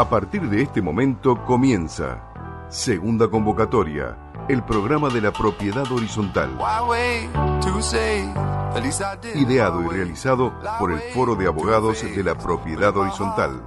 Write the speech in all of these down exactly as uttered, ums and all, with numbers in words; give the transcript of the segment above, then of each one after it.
A partir de este momento comienza Segunda Convocatoria, el programa de la propiedad horizontal. Ideado y realizado por el Foro de Abogados de la Propiedad Horizontal.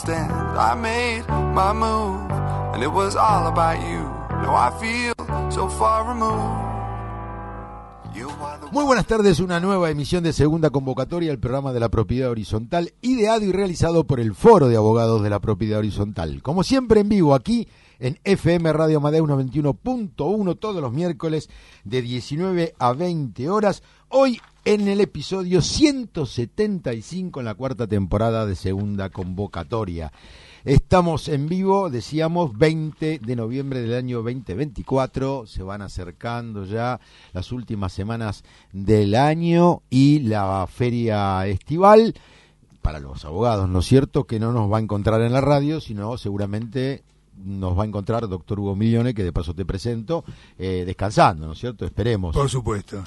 Muy buenas tardes, una nueva emisión de Segunda Convocatoria, el programa de la propiedad horizontal, ideado y realizado por el Foro de Abogados de la Propiedad Horizontal. Como siempre en vivo aquí en F M Radio Amadeus noventa y uno punto uno todos los miércoles de diecinueve a veinte horas. Hoy en el episodio ciento setenta y cinco en la cuarta temporada de Segunda Convocatoria. Estamos en vivo, decíamos, veinte de noviembre del año veinte veinticuatro, se van acercando ya las últimas semanas del año y la feria estival, para los abogados, ¿no es cierto?, que no nos va a encontrar en la radio, sino seguramente nos va a encontrar doctor Hugo Milione, que de paso te presento, eh, descansando, ¿no es cierto?, esperemos. Por supuesto.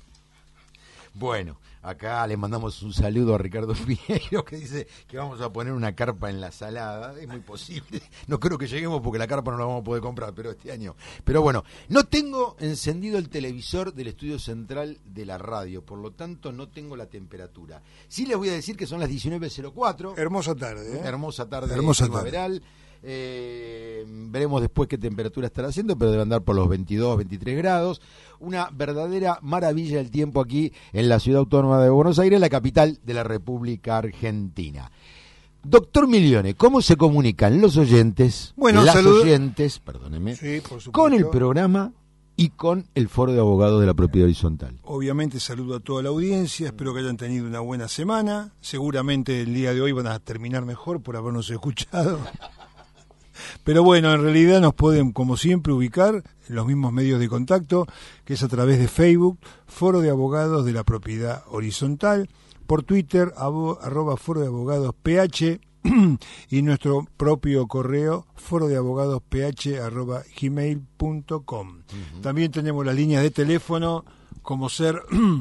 Bueno, acá le mandamos un saludo a Ricardo Piñeiro, que dice que vamos a poner una carpa en la salada. Es muy posible, no creo que lleguemos porque la carpa no la vamos a poder comprar, pero este año. Pero bueno, no tengo encendido el televisor del estudio central de la radio, por lo tanto no tengo la temperatura. Sí les voy a decir que son las diecinueve cero cuatro. Hermosa tarde, ¿eh? Hermosa tarde Hermosa primaveral. Tarde. Eh, veremos después qué temperatura estará haciendo, pero debe andar por los veintidós, veintitrés grados. Una verdadera maravilla del tiempo aquí en la ciudad autónoma de Buenos Aires, la capital de la República Argentina. Doctor Milione, ¿cómo se comunican los oyentes, bueno, las saludo. oyentes, perdóneme, sí, por supuesto, con el programa y con el Foro de Abogados de la Propiedad Horizontal? Obviamente saludo a toda la audiencia, espero que hayan tenido una buena semana. Seguramente el día de hoy van a terminar mejor por habernos escuchado. Pero bueno, en realidad nos pueden, como siempre, ubicar en los mismos medios de contacto, que es a través de Facebook, Foro de Abogados de la Propiedad Horizontal, por Twitter, abo, arroba Foro de Abogados P H, y nuestro propio correo, foro de abogados p h arroba gmail punto com. Uh-huh. También tenemos las líneas de teléfono, como ser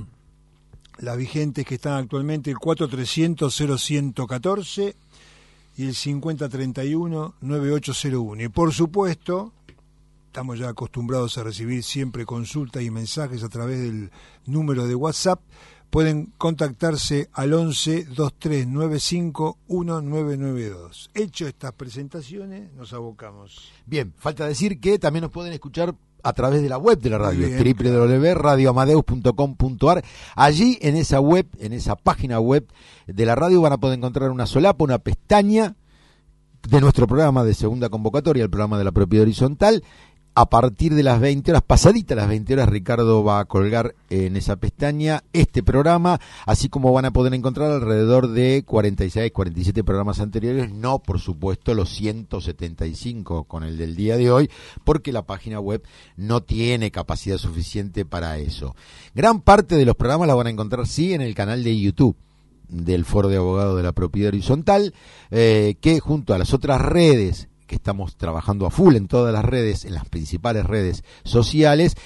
las vigentes que están actualmente, el cuatro trescientos cero ciento catorce y el cincuenta treinta y uno noventa y ocho cero uno. Y por supuesto, estamos ya acostumbrados a recibir siempre consultas y mensajes a través del número de WhatsApp. Pueden contactarse al once veintitrés noventa y cinco diecinueve noventa y dos. Hecho estas presentaciones, nos abocamos. Bien, falta decir que también nos pueden escuchar a través de la web de la radio, doble u doble u doble u punto radio amadeus punto com punto a r. Allí, en esa web, en esa página web de la radio, van a poder encontrar una solapa, una pestaña de nuestro programa de Segunda Convocatoria, el programa de la propiedad horizontal. A partir de las veinte horas, pasaditas las veinte horas, Ricardo va a colgar en esa pestaña este programa, así como van a poder encontrar alrededor de cuarenta y seis, cuarenta y siete programas anteriores, no, por supuesto, los ciento setenta y cinco con el del día de hoy, porque la página web no tiene capacidad suficiente para eso. Gran parte de los programas la van a encontrar, sí, en el canal de YouTube del Foro de Abogados de la Propiedad Horizontal, eh, que junto a las otras redes que estamos trabajando a full en todas las redes, en las principales redes sociales,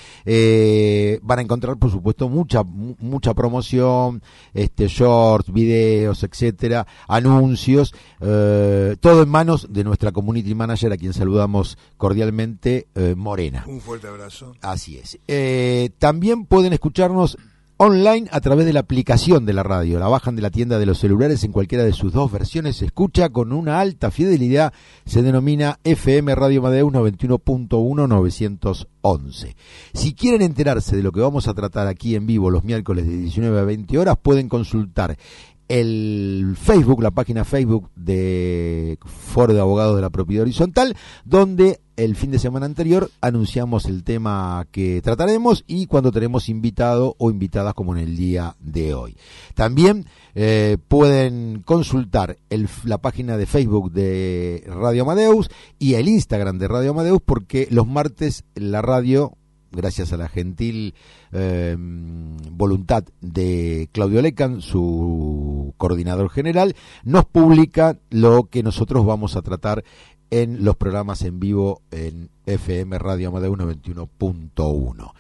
eh, van a encontrar, por supuesto, mucha mucha promoción, este shorts, videos, etcétera, anuncios, eh, todo en manos de nuestra community manager, a quien saludamos cordialmente, eh, Morena. Un fuerte abrazo. Así es. Eh, también pueden escucharnos online a través de la aplicación de la radio. La bajan de la tienda de los celulares en cualquiera de sus dos versiones. Se escucha con una alta fidelidad. Se denomina F M Radio Amadeus noventa y uno punto uno novecientos once. Si quieren enterarse de lo que vamos a tratar aquí en vivo los miércoles de diecinueve a veinte horas, pueden consultar el Facebook, la página Facebook de Foro de Abogados de la Propiedad Horizontal, donde el fin de semana anterior anunciamos el tema que trataremos y cuando tenemos invitado o invitadas como en el día de hoy. También eh, pueden consultar el, la página de Facebook de Radio Amadeus y el Instagram de Radio Amadeus, porque los martes la radio, gracias a la gentil eh, voluntad de Claudio Lecan, su coordinador general, nos publica lo que nosotros vamos a tratar en los programas en vivo en F M Radio Amadeus noventa y uno punto uno.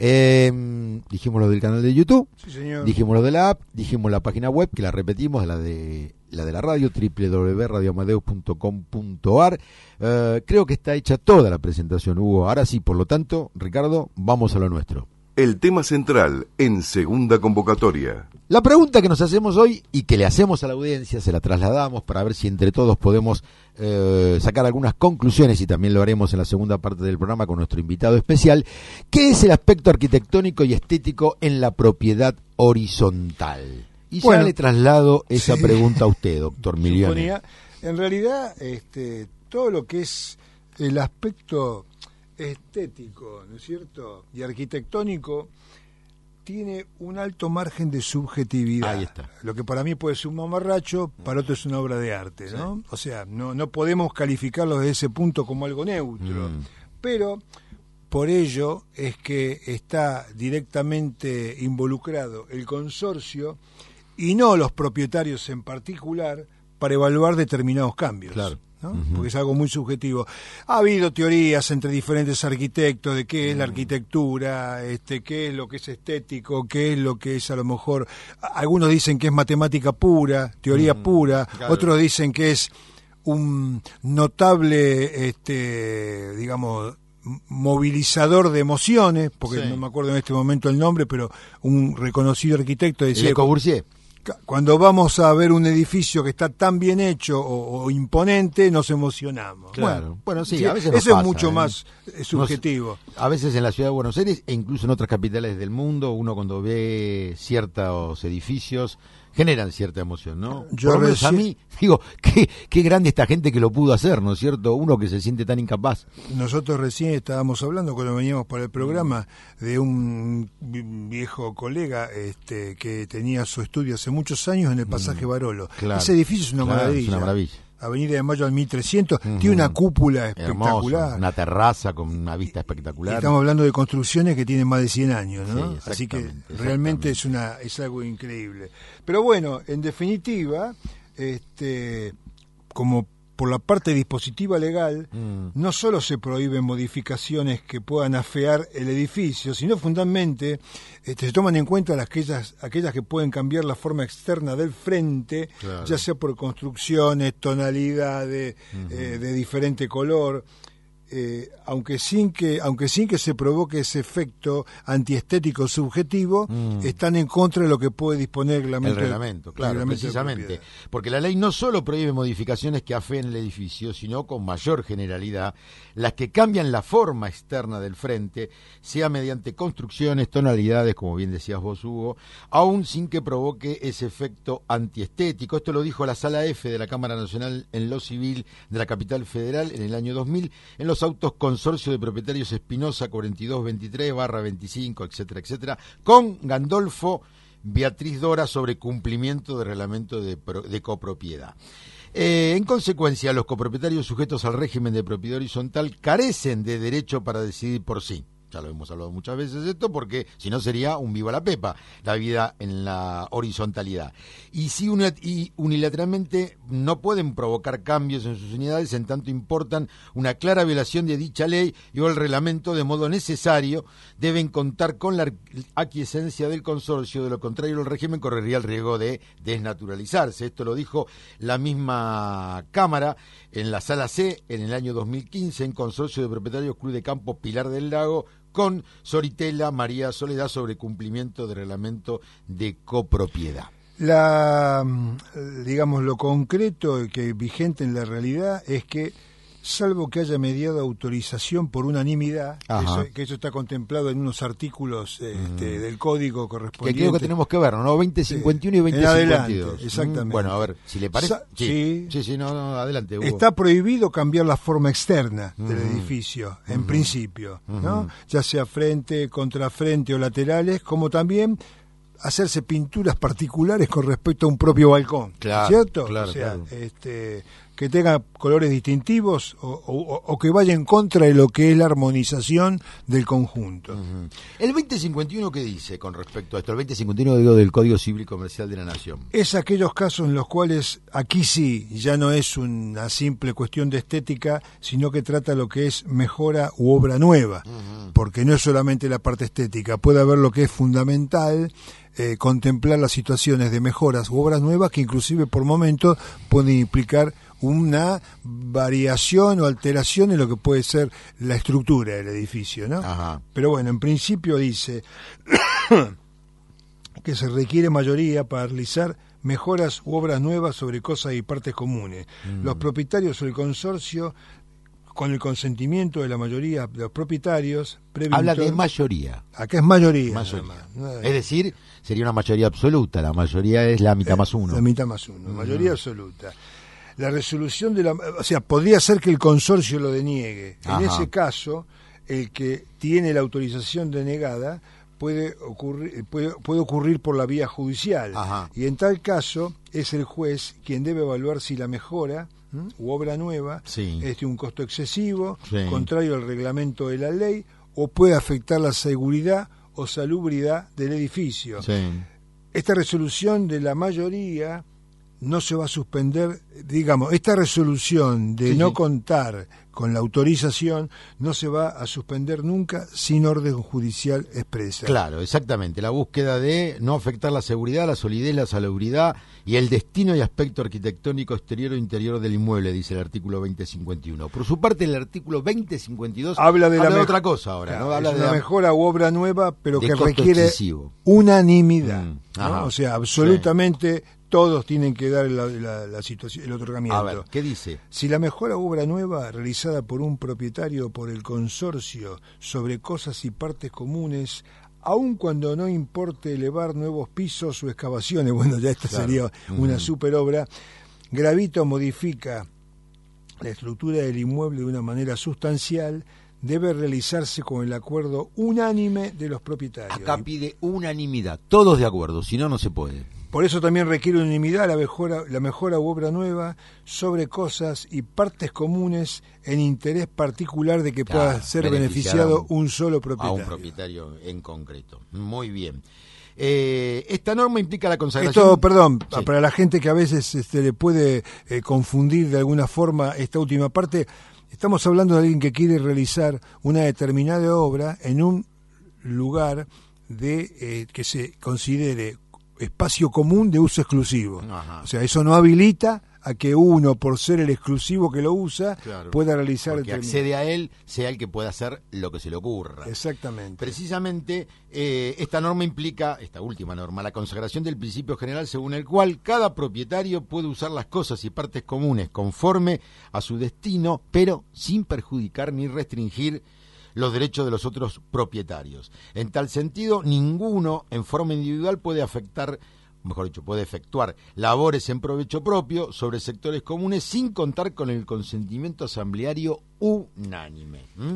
Eh, dijimos lo del canal de YouTube, sí, señor. Dijimos lo de la app, dijimos la página web, que la repetimos, la de la de la radio, doble u doble u doble u punto radio amadeus punto com punto a r. Eh, creo que está hecha toda la presentación, Hugo. Ahora sí, por lo tanto, Ricardo, vamos a lo nuestro. El tema central en segunda convocatoria. La pregunta que nos hacemos hoy y que le hacemos a la audiencia, se la trasladamos para ver si entre todos podemos eh, sacar algunas conclusiones, y también lo haremos en la segunda parte del programa con nuestro invitado especial. ¿Qué es el aspecto arquitectónico y estético en la propiedad horizontal? Y bueno, ya le traslado esa sí. pregunta a usted, doctor Milione. En realidad, este, todo lo que es el aspecto estético, ¿no es cierto?, y arquitectónico, tiene un alto margen de subjetividad. Ahí está. Lo que para mí puede ser un mamarracho, para otro es una obra de arte, ¿no? Sí. O sea, no, no podemos calificarlo desde ese punto como algo neutro. Mm. Pero por ello es que está directamente involucrado el consorcio y no los propietarios en particular para evaluar determinados cambios. Claro. ¿no? Uh-huh. Porque es algo muy subjetivo. Ha habido teorías entre diferentes arquitectos de qué es la arquitectura, este, qué es lo que es estético, qué es lo que es a lo mejor... Algunos dicen que es matemática pura, teoría uh-huh. pura, claro. Otros dicen que es un notable, este, digamos, movilizador de emociones, porque sí. no me acuerdo en este momento el nombre, pero un reconocido arquitecto decía... Le Corbusier. Cuando vamos a ver un edificio que está tan bien hecho o, o imponente, nos emocionamos. Claro. Bueno, bueno sí, sí, a veces eso pasa, es mucho ¿eh? más subjetivo. Nos, a veces en la ciudad de Buenos Aires e incluso en otras capitales del mundo, uno cuando ve ciertos edificios generan cierta emoción, ¿no? Yo Por lo menos recién... a mí, digo, qué, qué grande esta gente que lo pudo hacer, ¿no es cierto? Uno que se siente tan incapaz. Nosotros recién estábamos hablando, cuando veníamos por el programa, de un viejo colega este, que tenía su estudio hace muchos años en el Pasaje Barolo. Claro, ese edificio es una claro, maravilla. Es una maravilla. Avenida de Mayo al mil trescientos, uh-huh. tiene una cúpula espectacular. Hermoso, una terraza con una vista espectacular. Y estamos hablando de construcciones que tienen más de cien años, ¿no? Sí, así que realmente es una es algo increíble. Pero bueno, en definitiva, este, como por la parte dispositiva legal, mm. no solo se prohíben modificaciones que puedan afear el edificio, sino fundamentalmente este, se toman en cuenta las, aquellas, aquellas que pueden cambiar la forma externa del frente, claro. ya sea por construcciones, tonalidades, uh-huh. eh, de diferente color. Eh, aunque sin que aunque sin que se provoque ese efecto antiestético subjetivo, mm. están en contra de lo que puede disponer el reglamento. El reglamento, claro, el reglamento precisamente. Porque la ley no solo prohíbe modificaciones que afeen el edificio, sino con mayor generalidad las que cambian la forma externa del frente, sea mediante construcciones, tonalidades, como bien decías vos, Hugo, aún sin que provoque ese efecto antiestético. Esto lo dijo la Sala F de la Cámara Nacional en lo Civil de la Capital Federal en el año dos mil, en los autos Consorcio de Propietarios Espinosa cuarenta y dos veintitrés barra veinticinco, etcétera, etcétera, con Gandolfo Beatriz Dora sobre cumplimiento del reglamento de, pro, de copropiedad. Eh, en consecuencia, los copropietarios sujetos al régimen de propiedad horizontal carecen de derecho para decidir por sí. Ya lo hemos hablado muchas veces esto, porque si no sería un viva la pepa, la vida en la horizontalidad. Y si y unilateralmente no pueden provocar cambios en sus unidades, en tanto importan una clara violación de dicha ley y o el reglamento, de modo necesario, deben contar con la aquiescencia del consorcio, de lo contrario el régimen correría el riesgo de desnaturalizarse. Esto lo dijo la misma Cámara en la Sala C en el año dos mil quince, en Consorcio de Propietarios Club de Campo Pilar del Lago, con Soritela María Soledad sobre cumplimiento del reglamento de copropiedad. La, digamos, lo concreto que vigente en la realidad es que, salvo que haya mediado autorización por unanimidad, que eso, que eso está contemplado en unos artículos este, mm. del código correspondiente. Que creo que tenemos que ver, ¿no? veinte cincuenta y uno y veinte cincuenta y dos. Exactamente. Mm, bueno, a ver, si le parece. Sa- sí, sí, sí, sí, no, no, adelante, Hugo. Está prohibido cambiar la forma externa mm. del edificio, en mm. principio, ¿no? Mm. Ya sea frente, contrafrente o laterales, como también hacerse pinturas particulares con respecto a un propio balcón, claro, ¿cierto? Claro, o sea, claro. este que tenga colores distintivos o, o, o que vaya en contra de lo que es la armonización del conjunto. Uh-huh. El veinte cincuenta y uno, ¿qué dice con respecto a esto? El veinte cincuenta y uno, digo, del Código Civil y Comercial de la Nación. Es aquellos casos en los cuales aquí sí ya no es una simple cuestión de estética, sino que trata lo que es mejora u obra nueva, uh-huh. porque no es solamente la parte estética, puede haber lo que es fundamental, eh, contemplar las situaciones de mejoras u obras nuevas que inclusive por momentos pueden implicar una variación o alteración en lo que puede ser la estructura del edificio, ¿no? Ajá. Pero bueno, en principio dice que se requiere mayoría para realizar mejoras u obras nuevas sobre cosas y partes comunes. Mm. Los propietarios o el consorcio, con el consentimiento de la mayoría de los propietarios... Habla de mayoría. Acá es mayoría. mayoría. ¿No? Es decir, sería una mayoría absoluta. La mayoría es la mitad eh, más uno. La mitad más uno, mm. mayoría absoluta. La resolución de la... O sea, podría ser que el consorcio lo deniegue. Ajá. En ese caso, el que tiene la autorización denegada puede ocurrir, puede, puede ocurrir por la vía judicial. Ajá. Y en tal caso, es el juez quien debe evaluar si la mejora ¿m? u obra nueva sí. es de un costo excesivo, sí. contrario al reglamento de la ley, o puede afectar la seguridad o salubridad del edificio. Sí. Esta resolución de la mayoría no se va a suspender, digamos, esta resolución de sí, no sí. contar con la autorización no se va a suspender nunca sin orden judicial expresa. Claro, exactamente, la búsqueda de no afectar la seguridad, la solidez, la salubridad y el destino y aspecto arquitectónico exterior o interior del inmueble, dice el artículo veinte cincuenta y uno. Por su parte, el artículo veinte cincuenta y dos habla de, habla la de me- otra cosa ahora, claro, ¿no? Habla es de una la mejora u obra nueva, pero que costo requiere excesivo. unanimidad, Mm, ¿no? O sea, absolutamente sí. Todos tienen que dar la, la, la situación, el otorgamiento. A ver, ¿qué dice? Si la mejora u obra nueva realizada por un propietario o por el consorcio sobre cosas y partes comunes, aun cuando no importe elevar nuevos pisos o excavaciones, bueno, ya esta claro. sería una uh-huh. super obra, gravita o modifica la estructura del inmueble de una manera sustancial, debe realizarse con el acuerdo unánime de los propietarios. Acá pide unanimidad, todos de acuerdo, si no, no se puede. Por eso también requiere unanimidad la mejora, la mejora u obra nueva sobre cosas y partes comunes en interés particular de que claro, pueda ser beneficiado un, un solo propietario. A un propietario en concreto. Muy bien. Eh, esta norma implica la consagración... Esto, perdón, sí. para la gente que a veces este, le puede eh, confundir de alguna forma esta última parte, estamos hablando de alguien que quiere realizar una determinada obra en un lugar de eh, que se considere espacio común de uso exclusivo. Ajá. O sea, eso no habilita a que uno, por ser el exclusivo que lo usa, claro, pueda realizar... Porque accede a él, sea el que pueda hacer lo que se le ocurra. Exactamente. Precisamente, eh, esta norma implica, esta última norma, la consagración del principio general según el cual cada propietario puede usar las cosas y partes comunes conforme a su destino, pero sin perjudicar ni restringir los derechos de los otros propietarios. En tal sentido, ninguno en forma individual puede afectar, mejor dicho, puede efectuar labores en provecho propio sobre sectores comunes sin contar con el consentimiento asambleario unánime. ¿Mm?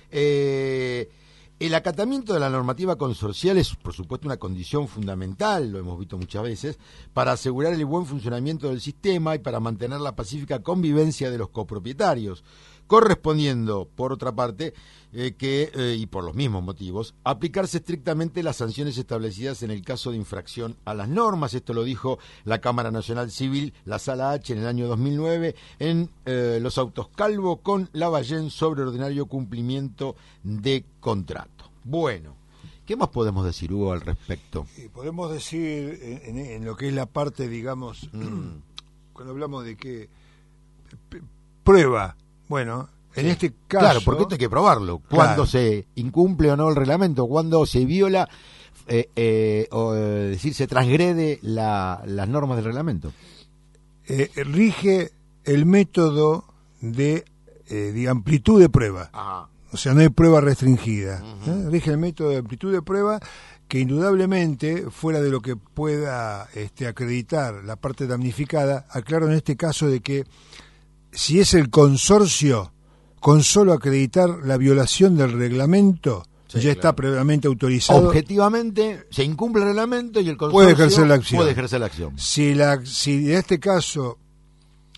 Eh, el acatamiento de la normativa consorcial es, por supuesto, una condición fundamental, lo hemos visto muchas veces, para asegurar el buen funcionamiento del sistema y para mantener la pacífica convivencia de los copropietarios, correspondiendo, por otra parte, eh, que, eh, y por los mismos motivos, aplicarse estrictamente las sanciones establecidas en el caso de infracción a las normas. Esto lo dijo la Cámara Nacional Civil, la Sala H, en el año dos mil nueve, en eh, los autos Calvo con Lavallén sobre ordinario cumplimiento de contrato. Bueno, ¿qué más podemos decir, Hugo, al respecto? Eh, podemos decir, en, en lo que es la parte, digamos, mm. cuando hablamos de que p- prueba, bueno, en sí. este caso... Claro, porque esto hay que probarlo. Cuando claro. se incumple o no el reglamento, cuando se viola, eh, eh, o eh, decir, se transgrede la, las normas del reglamento. Eh, rige el método de, eh, de amplitud de prueba. Ajá. O sea, no hay prueba restringida. Uh-huh. ¿eh? Rige el método de amplitud de prueba que indudablemente, fuera de lo que pueda este, acreditar la parte damnificada, aclaro en este caso de que si es el consorcio, con solo acreditar la violación del reglamento, sí, ya claro. está previamente autorizado. Objetivamente, se incumple el reglamento y el consorcio puede ejercer la acción. Puede ejercer la acción. Si, la, si en este caso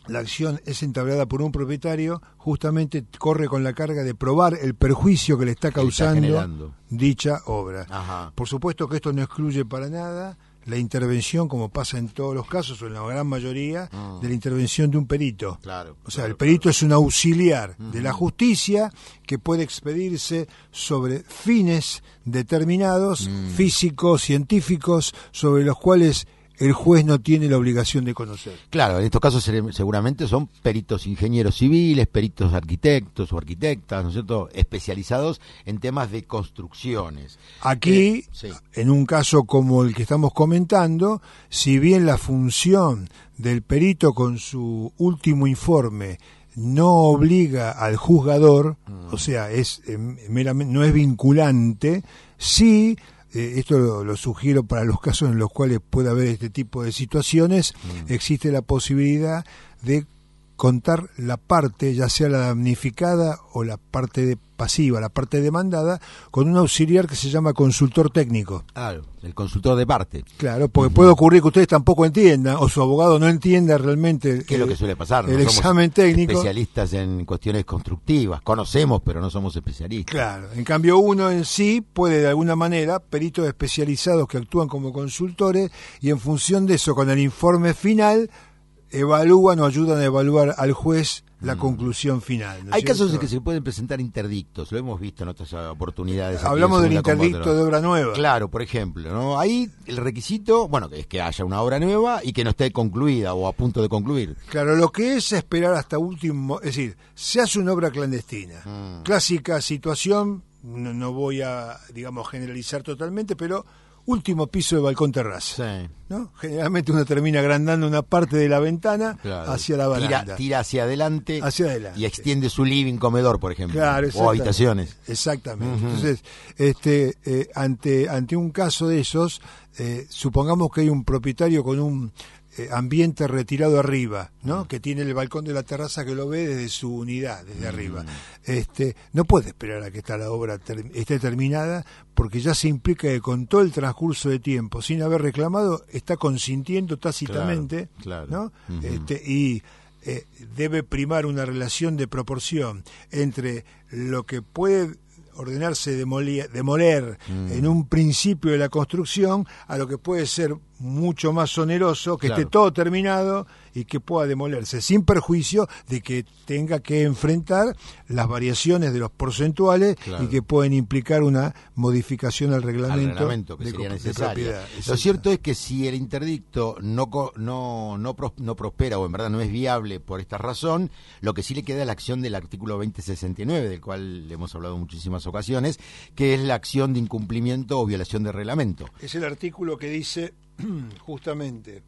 la acción es entablada por un propietario, justamente corre con la carga de probar el perjuicio que le está causando le está dicha obra. Ajá. Por supuesto que esto no excluye para nada la intervención, como pasa en todos los casos, o en la gran mayoría, ah. de la intervención de un perito. Claro, o sea, claro, el perito claro. es un auxiliar uh-huh. de la justicia que puede expedirse sobre fines determinados, mm. físicos, científicos, sobre los cuales el juez no tiene la obligación de conocer. Claro, en estos casos seguramente son peritos ingenieros civiles, peritos arquitectos o arquitectas, ¿no es cierto?, especializados en temas de construcciones. Aquí, eh, sí. en un caso como el que estamos comentando, si bien la función del perito con su último informe no obliga al juzgador, mm. o sea, es eh, meramente, no es vinculante, sí... Eh, esto lo, lo sugiero para los casos en los cuales puede haber este tipo de situaciones, mm. existe la posibilidad de contar la parte, ya sea la damnificada o la parte de pasiva, la parte demandada, con un auxiliar que se llama consultor técnico. Claro, el consultor de parte. Claro, porque uh-huh. puede ocurrir que ustedes tampoco entiendan, o su abogado no entienda realmente ¿Qué es lo que suele pasar? el no examen somos técnico. Especialistas en cuestiones constructivas, conocemos, pero no somos especialistas. Claro, en cambio uno en sí puede de alguna manera, peritos especializados que actúan como consultores, y en función de eso, con el informe final, evalúan o ayudan a evaluar al juez la mm. conclusión final. ¿no Hay cierto? casos en que se pueden presentar interdictos, lo hemos visto en otras oportunidades. Hablamos del interdicto de obra nueva. Claro, por ejemplo, ¿no? Ahí el requisito, bueno, es que haya una obra nueva y que no esté concluida o a punto de concluir. Claro, lo que es esperar hasta último, es decir, se hace una obra clandestina. Mm. Clásica situación, no, no voy a, digamos, generalizar totalmente, pero último piso de balcón terraza, sí. ¿no? Generalmente uno termina agrandando una parte de la ventana, claro, hacia la baranda. Tira, tira hacia adelante, hacia adelante y extiende su living comedor, por ejemplo, claro, o habitaciones. Exactamente. Uh-huh. Entonces, este, eh, ante ante un caso de esos, eh, supongamos que hay un propietario con un eh, ambiente retirado arriba, ¿no? Uh-huh. Que tiene el balcón de la terraza que lo ve desde su unidad, desde uh-huh. arriba. Este, no puede esperar a que esta la obra ter- esté terminada, porque ya se implica que con todo el transcurso de tiempo, sin haber reclamado, está consintiendo tácitamente, claro, claro. ¿no? Uh-huh. Este, y eh, debe primar una relación de proporción entre lo que puede ordenarse demoler, demoler mm. en un principio de la construcción a lo que puede ser mucho más oneroso, que claro. esté todo terminado y que pueda demolerse, sin perjuicio de que tenga que enfrentar las variaciones de los porcentuales, claro, y que pueden implicar una modificación al reglamento, al reglamento que de, sería de necesaria. Lo cierto es que si el interdicto no, no, no, no prospera, o en verdad no es viable por esta razón, lo que sí le queda es la acción del artículo veinte sesenta y nueve, del cual le hemos hablado en muchísimas ocasiones, que es la acción de incumplimiento o violación de reglamento. Es el artículo que dice justamente,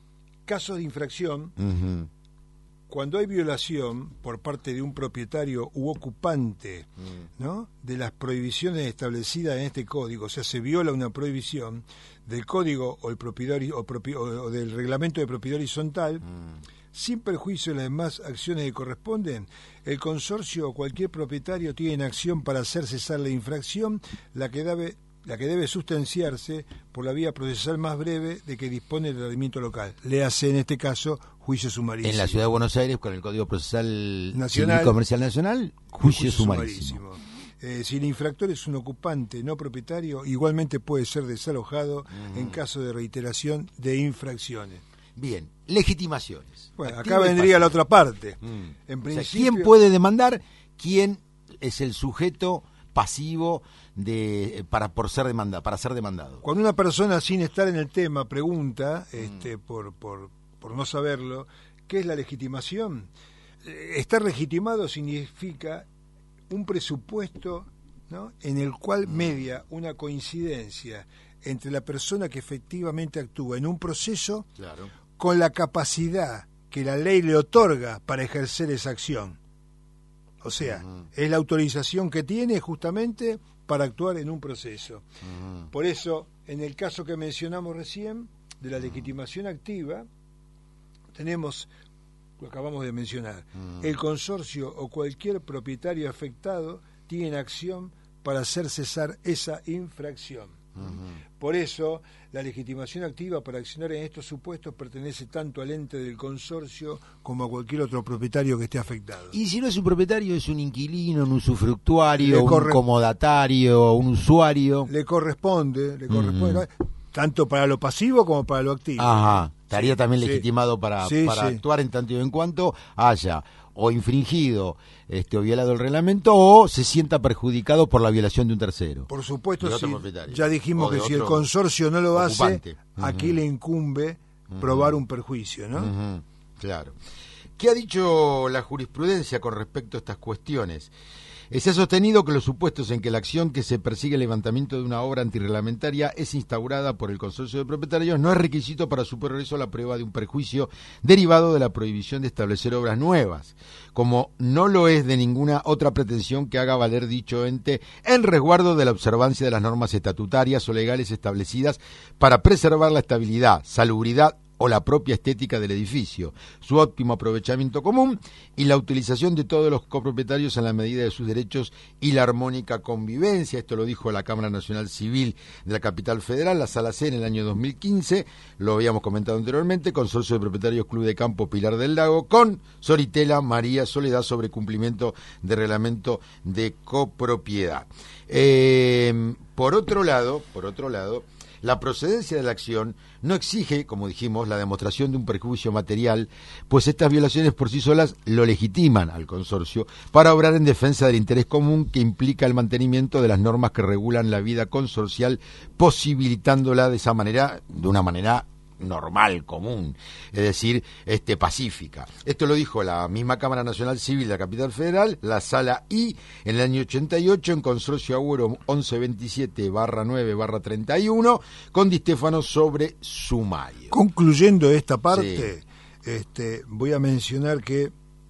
casos de infracción, uh-huh, cuando hay violación por parte de un propietario u ocupante, uh-huh, ¿no?, de las prohibiciones establecidas en este código, o sea, se viola una prohibición del código o el propietario o, propi- o del reglamento de propiedad horizontal, uh-huh, sin perjuicio de las demás acciones que corresponden, el consorcio o cualquier propietario tiene en acción para hacer cesar la infracción, la que debe la que debe sustanciarse por la vía procesal más breve de que dispone el ordenamiento local. Le hace en este caso juicio sumarísimo. En la Ciudad de Buenos Aires, con el Código Procesal Nacional, Civil Comercial Nacional, juicio, juicio sumarísimo. sumarísimo. Eh, si el infractor es un ocupante no propietario, igualmente puede ser desalojado uh-huh. en caso de reiteración de infracciones. Bien, legitimaciones. Bueno, acá vendría la otra parte. Mm. En principio, o sea, ¿quién puede demandar? ¿Quién es el sujeto pasivo de para por ser demanda, para ser demandado? Cuando una persona, sin estar en el tema, pregunta, mm. este, por, por, por no saberlo, ¿qué es la legitimación? Eh, estar legitimado significa un presupuesto, ¿no?, en el cual mm. media una coincidencia entre la persona que efectivamente actúa en un proceso, claro, con la capacidad que la ley le otorga para ejercer esa acción. O sea, uh-huh. es la autorización que tiene justamente para actuar en un proceso. Uh-huh. Por eso, en el caso que mencionamos recién, de la legitimación activa, tenemos, lo acabamos de mencionar, uh-huh. el consorcio o cualquier propietario afectado tiene acción para hacer cesar esa infracción. Uh-huh. Por eso, la legitimación activa para accionar en estos supuestos pertenece tanto al ente del consorcio como a cualquier otro propietario que esté afectado. Y si no es un propietario, es un inquilino, un usufructuario, corre... un comodatario, un usuario. Le corresponde, le corresponde, uh-huh. tanto para lo pasivo como para lo activo. Ajá, estaría sí, también sí. legitimado para, sí, para sí. actuar en tanto y en cuanto haya o infringido este, o violado el reglamento o se sienta perjudicado por la violación de un tercero. Por supuesto, sí. Ya dijimos que si el consorcio no lo ocupante. hace, uh-huh. aquí le incumbe uh-huh. probar un perjuicio, ¿no? Uh-huh. Claro. ¿Qué ha dicho la jurisprudencia con respecto a estas cuestiones? Se ha sostenido que los supuestos en que la acción que se persigue el levantamiento de una obra antirreglamentaria es instaurada por el consorcio de propietarios no es requisito para su progreso a la prueba de un perjuicio derivado de la prohibición de establecer obras nuevas, como no lo es de ninguna otra pretensión que haga valer dicho ente en resguardo de la observancia de las normas estatutarias o legales establecidas para preservar la estabilidad, salubridad o la propia estética del edificio, su óptimo aprovechamiento común y la utilización de todos los copropietarios en la medida de sus derechos y la armónica convivencia. Esto lo dijo la Cámara Nacional Civil de la Capital Federal, la Sala C, en el año dos mil quince, lo habíamos comentado anteriormente, Consorcio de Propietarios Club de Campo Pilar del Lago, con Soritela María Soledad sobre cumplimiento de reglamento de copropiedad. Eh, por otro lado, por otro lado, la procedencia de la acción no exige, como dijimos, la demostración de un perjuicio material, pues estas violaciones por sí solas lo legitiman al consorcio para obrar en defensa del interés común que implica el mantenimiento de las normas que regulan la vida consorcial, posibilitándola de esa manera, de una manera normal, común, es decir, este pacífica. Esto lo dijo la misma Cámara Nacional Civil de la Capital Federal, la Sala I, en el año ochenta y ocho, en Consorcio Agüero once veintisiete barra nueve barra treinta y uno, con Di Stefano sobre sumario. Concluyendo esta parte, sí. este, voy a mencionar que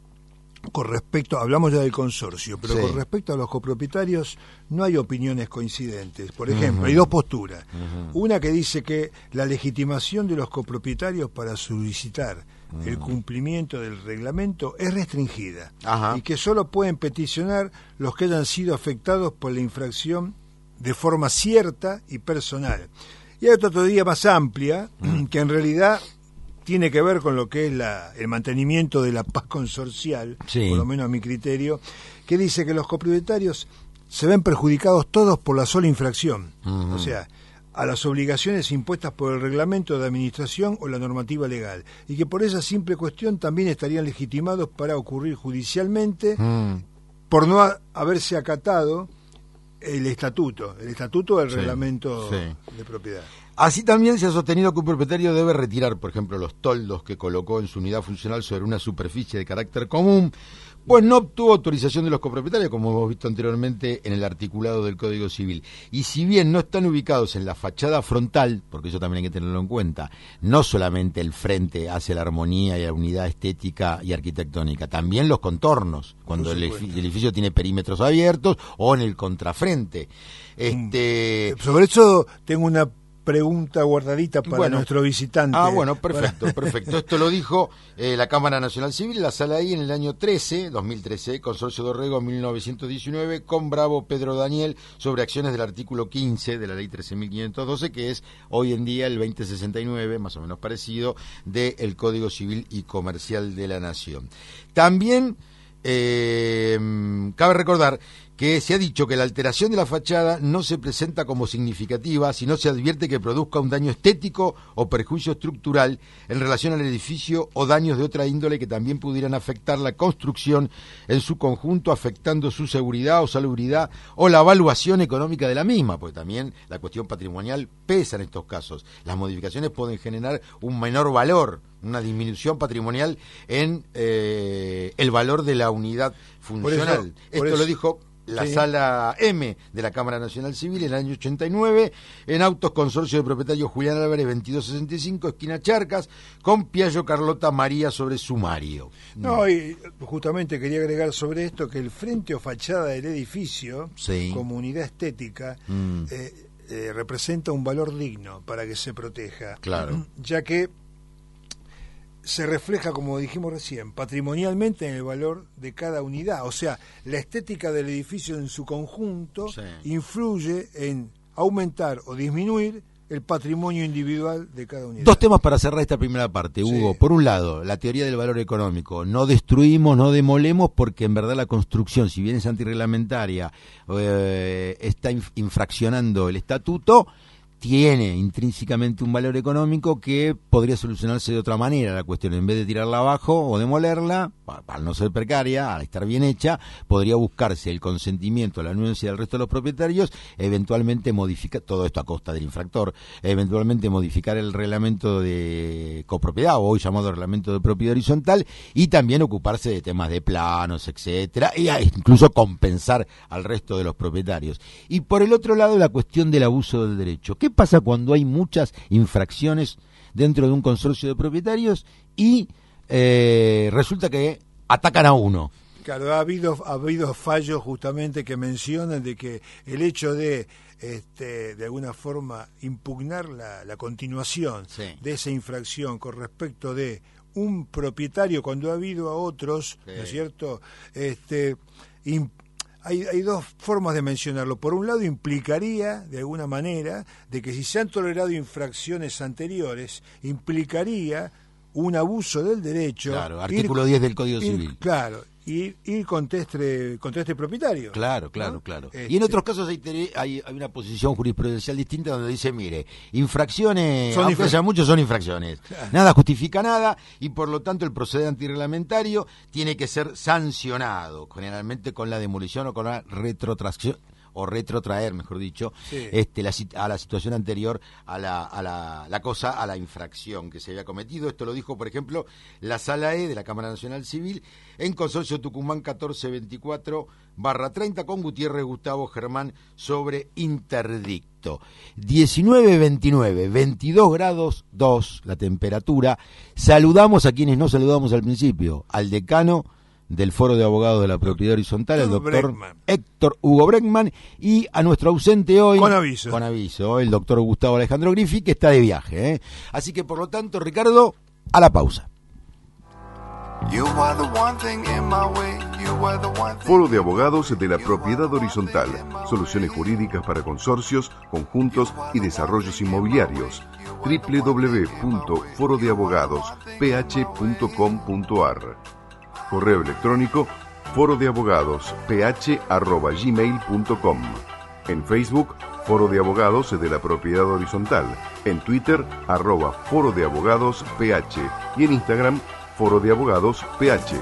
con respecto, hablamos ya del consorcio, pero sí. con respecto a los copropietarios no hay opiniones coincidentes. Por ejemplo, uh-huh. hay dos posturas. Uh-huh. Una que dice que la legitimación de los copropietarios para solicitar uh-huh. el cumplimiento del reglamento es restringida uh-huh. y que solo pueden peticionar los que hayan sido afectados por la infracción de forma cierta y personal. Y hay otra teoría más amplia uh-huh. que en realidad tiene que ver con lo que es la, el mantenimiento de la paz consorcial, sí. por lo menos a mi criterio, que dice que los copropietarios se ven perjudicados todos por la sola infracción, uh-huh. o sea, a las obligaciones impuestas por el reglamento de administración o la normativa legal, y que por esa simple cuestión también estarían legitimados para ocurrir judicialmente uh-huh. por no a, haberse acatado el estatuto, el estatuto del sí. reglamento sí. de propiedad. Así también se ha sostenido que un propietario debe retirar, por ejemplo, los toldos que colocó en su unidad funcional sobre una superficie de carácter común, pues no obtuvo autorización de los copropietarios, como hemos visto anteriormente en el articulado del Código Civil. Y si bien no están ubicados en la fachada frontal, porque eso también hay que tenerlo en cuenta, no solamente el frente hace la armonía y la unidad estética y arquitectónica, también los contornos, cuando el, el edificio tiene perímetros abiertos o en el contrafrente. Este... Sobre eso tengo una pregunta guardadita para bueno, nuestro visitante. Ah, bueno, perfecto, perfecto. Esto lo dijo eh, la Cámara Nacional Civil, la Sala I, en el año trece, dos mil trece, Consorcio Dorrego mil novecientos diecinueve, con Bravo Pedro Daniel, sobre acciones del artículo quince de la Ley trece mil quinientos doce, que es hoy en día el veinte sesenta y nueve, más o menos parecido, del Código Civil y Comercial de la Nación. También eh, cabe recordar que se ha dicho que la alteración de la fachada no se presenta como significativa si no se advierte que produzca un daño estético o perjuicio estructural en relación al edificio o daños de otra índole que también pudieran afectar la construcción en su conjunto, afectando su seguridad o salubridad o la evaluación económica de la misma, porque también la cuestión patrimonial pesa en estos casos. Las modificaciones pueden generar un menor valor, una disminución patrimonial en eh, el valor de la unidad funcional. Por eso, por Esto eso. lo dijo la sí. Sala M de la Cámara Nacional Civil en el año ochenta y nueve, en autos Consorcio de Propietarios Julián Álvarez veintidós sesenta y cinco, esquina Charcas, con Piaggio Carlota María sobre sumario. No, y justamente quería agregar sobre esto que el frente o fachada del edificio, sí. como unidad estética, mm. eh, eh, representa un valor digno para que se proteja. Claro. Ya que se refleja, como dijimos recién, patrimonialmente en el valor de cada unidad. O sea, la estética del edificio en su conjunto sí. influye en aumentar o disminuir el patrimonio individual de cada unidad. Dos temas para cerrar esta primera parte, Hugo. Sí. Por un lado, la teoría del valor económico. No destruimos, no demolemos, porque en verdad la construcción, si bien es antirreglamentaria, eh, está infraccionando el estatuto, tiene intrínsecamente un valor económico que podría solucionarse de otra manera la cuestión. En vez de tirarla abajo o demolerla, al no ser precaria, al estar bien hecha, podría buscarse el consentimiento, la anuencia del resto de los propietarios, eventualmente modificar, todo esto a costa del infractor, eventualmente modificar el reglamento de copropiedad, o hoy llamado reglamento de propiedad horizontal, y también ocuparse de temas de planos, etcétera, e incluso compensar al resto de los propietarios. Y por el otro lado, la cuestión del abuso del derecho. ¿Qué pasa cuando hay muchas infracciones dentro de un consorcio de propietarios y eh, resulta que atacan a uno? Claro, ha habido, ha habido fallos justamente que mencionan de que el hecho de, este, de alguna forma, impugnar la, la continuación sí. de esa infracción con respecto de un propietario cuando ha habido a otros, sí. ¿no es cierto?, este, imp- Hay, hay dos formas de mencionarlo. Por un lado, implicaría, de alguna manera, de que si se han tolerado infracciones anteriores, implicaría un abuso del derecho. Claro, artículo ir, diez del Código ir, Civil. Claro, ir, ir contra, este, contra este propietario. Claro, claro, ¿no? claro. Este... Y en otros casos hay, hay, hay una posición jurisprudencial distinta donde dice, mire, infracciones, son aunque infra... haya muchos, son infracciones. Claro. Nada justifica nada y por lo tanto el proceder antirreglamentario tiene que ser sancionado, generalmente con la demolición o con la retrotracción, o retrotraer, mejor dicho, sí. este, la, a la situación anterior a la, a la, la cosa, a la infracción que se había cometido. Esto lo dijo, por ejemplo, la Sala E de la Cámara Nacional Civil en Consorcio Tucumán catorce veinticuatro barra treinta con Gutiérrez Gustavo Germán sobre interdicto. diecinueve veintinueve, veintidós grados dos la temperatura. Saludamos a quienes no saludamos al principio, al decano del Foro de Abogados de la Propiedad Horizontal, el doctor Héctor Hugo Breckman, y a nuestro ausente hoy, con aviso, con aviso el doctor Gustavo Alejandro Griffi, que está de viaje, ¿eh? Así que, por lo tanto, Ricardo, a la pausa. Foro de Abogados de la Propiedad Horizontal. Soluciones jurídicas para consorcios, conjuntos y desarrollos inmobiliarios. doble u doble u doble u punto foro de abogados p h punto com punto a r. Correo electrónico foro de abogados ph arroba gmail punto com. En Facebook, Foro de Abogados de la Propiedad Horizontal. En Twitter, arroba Foro de Abogados ph. Y en Instagram, Foro de Abogados ph.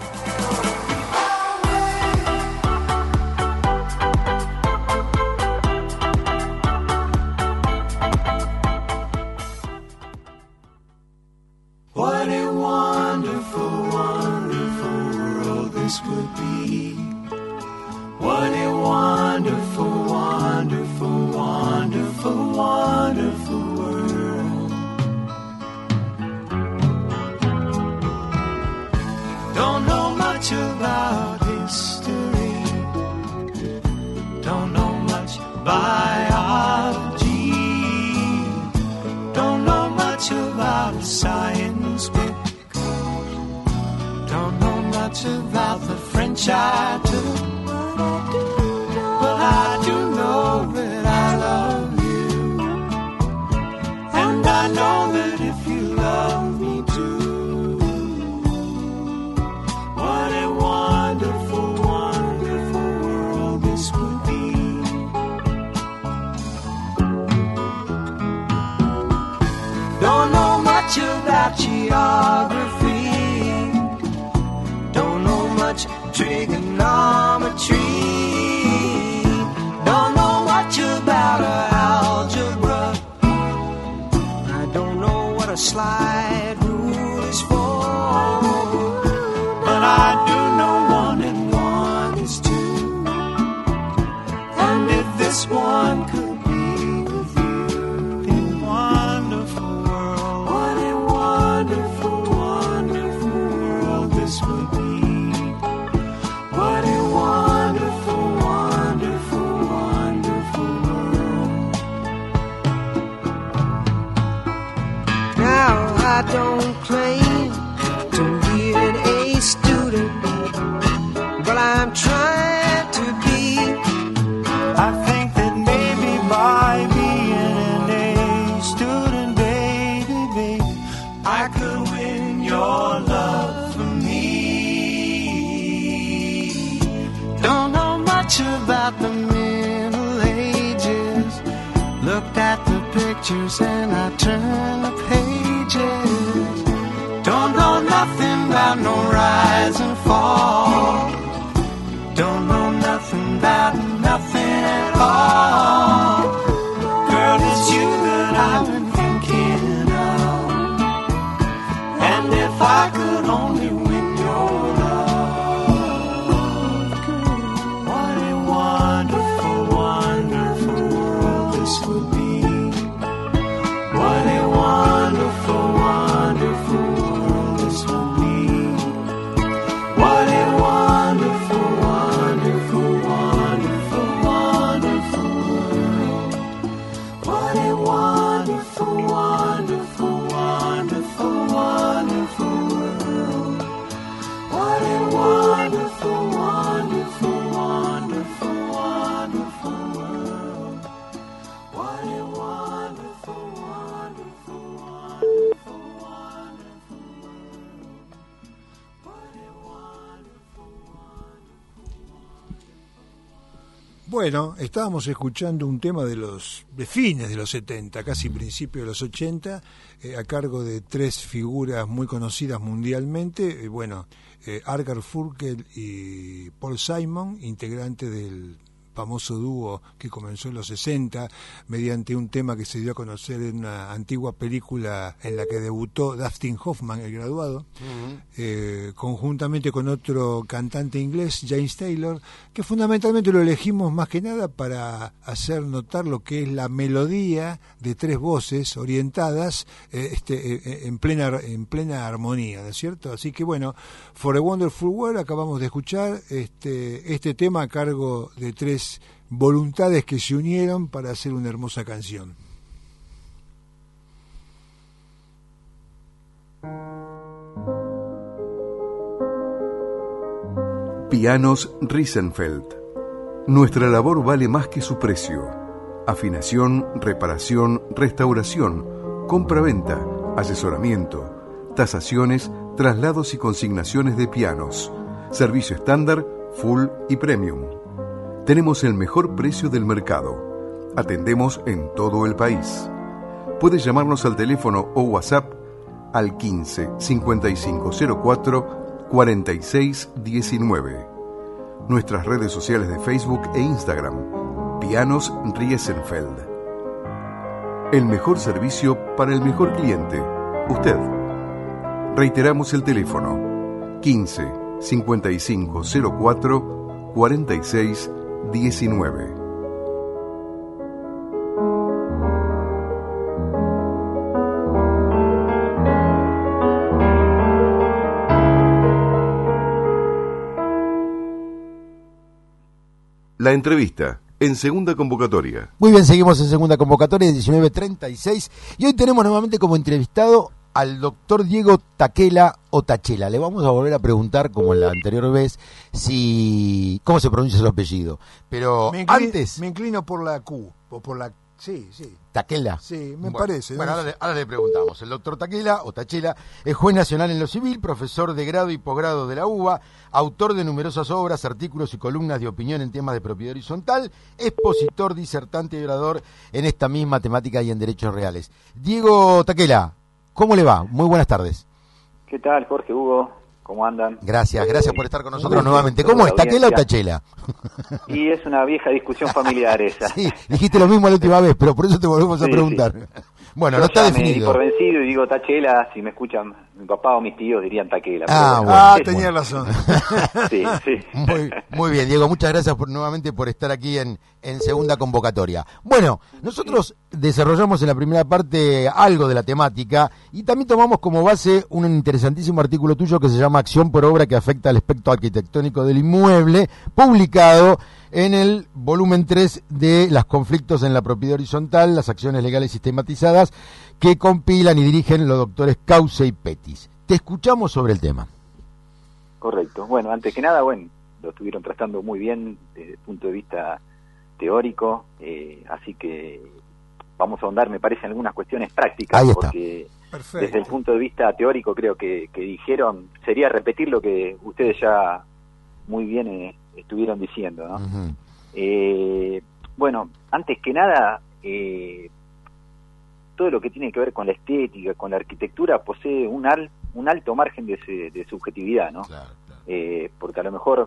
I think that maybe by being got no rise and fall. Don't know nothing about nothing at all. Girl, it's you that I've been thinking of. And if I could only win your love, girl, what a wonderful, wonderful world this would be. What a wonderful, wonderful world this would be. What a wonderful, wonderful, wonderful, wonderful world. What a wonderful, wonderful, wonderful, wonderful world. What a wonderful, wonderful, wonderful, wonderful world. What a wonderful, wonderful, wonderful, wonderful world. What a wonderful, Bueno, estábamos escuchando un tema de los de fines de los setenta, casi principios de los ochenta, eh, a cargo de tres figuras muy conocidas mundialmente, eh, bueno, eh, Art Garfunkel y Paul Simon, integrantes del famoso dúo que comenzó en los sesenta mediante un tema que se dio a conocer en una antigua película en la que debutó Dustin Hoffman, el graduado, uh-huh. eh, conjuntamente con otro cantante inglés, James Taylor, que fundamentalmente lo elegimos más que nada para hacer notar lo que es la melodía de tres voces orientadas eh, este, eh, en plena en plena armonía, ¿no es cierto? Así que bueno, For a Wonderful World acabamos de escuchar este, este tema a cargo de tres voluntades que se unieron para hacer una hermosa canción. Pianos Riesenfeld. Nuestra labor vale más que su precio. Afinación, reparación, restauración, compra-venta, asesoramiento, tasaciones, traslados y consignaciones de pianos. Servicio estándar, full y premium. Tenemos el mejor precio del mercado. Atendemos en todo el país. Puedes llamarnos al teléfono o WhatsApp al quince cincuenta y cinco cero cuatro cuarenta y seis diecinueve. Nuestras redes sociales de Facebook e Instagram, Pianos Riesenfeld. El mejor servicio para el mejor cliente, usted. Reiteramos el teléfono quince cincuenta y cinco cero cuatro cuarenta y seis diecinueve. La entrevista en segunda convocatoria. Muy bien, seguimos en segunda convocatoria, diecinueve treinta y seis, y hoy tenemos nuevamente como entrevistado al doctor Diego Takela o Tachela. Le vamos a volver a preguntar, como la anterior vez, si cómo se pronuncia su apellido. Pero me inclino, antes... Me inclino por la Q, o por la... Sí, sí. Takela. Sí, me bueno, parece. Bueno, ¿no? ahora le, ahora le preguntamos. El doctor Takela o Tachela es juez nacional en lo civil, profesor de grado y posgrado de la U B A, autor de numerosas obras, artículos y columnas de opinión en temas de propiedad horizontal, expositor, disertante y orador en esta misma temática y en derechos reales. Diego Takela, ¿cómo le va? Muy buenas tardes. ¿Qué tal, Jorge, Hugo? ¿Cómo andan? Gracias, gracias por estar con nosotros nuevamente. ¿Cómo es, Takela o Tachela? Y es una vieja discusión familiar esa. Sí, dijiste lo mismo la última vez, pero por eso te volvemos a sí, preguntar. Sí. Bueno, Yo no está ya definido. Me di por vencido y digo Tachela, si me escuchan mi papá o mis tíos dirían Takela. Ah, bueno, bueno, ah sí, tenía bueno. razón. Sí, sí. Muy, muy bien, Diego, muchas gracias por, nuevamente por estar aquí en, en segunda convocatoria. Bueno, nosotros desarrollamos en la primera parte algo de la temática y también tomamos como base un interesantísimo artículo tuyo que se llama Acción por obra que afecta al aspecto arquitectónico del inmueble, publicado en el volumen tres de Los conflictos en la propiedad horizontal, las acciones legales sistematizadas, que compilan y dirigen los doctores Cauce y Petis. Te escuchamos sobre el tema. Correcto. Bueno, antes que nada, bueno, lo estuvieron tratando muy bien desde el punto de vista teórico, eh, así que vamos a ahondar, me parece, en algunas cuestiones prácticas. Ahí está. Porque Perfecto. Desde el punto de vista teórico creo que, que dijeron, sería repetir lo que ustedes ya muy bien eh, estuvieron diciendo, ¿no? Uh-huh. Eh, bueno, antes que nada, eh, todo lo que tiene que ver con la estética, con la arquitectura, posee un, al, un alto margen de, de subjetividad, ¿no? Claro, claro. Eh, porque a lo mejor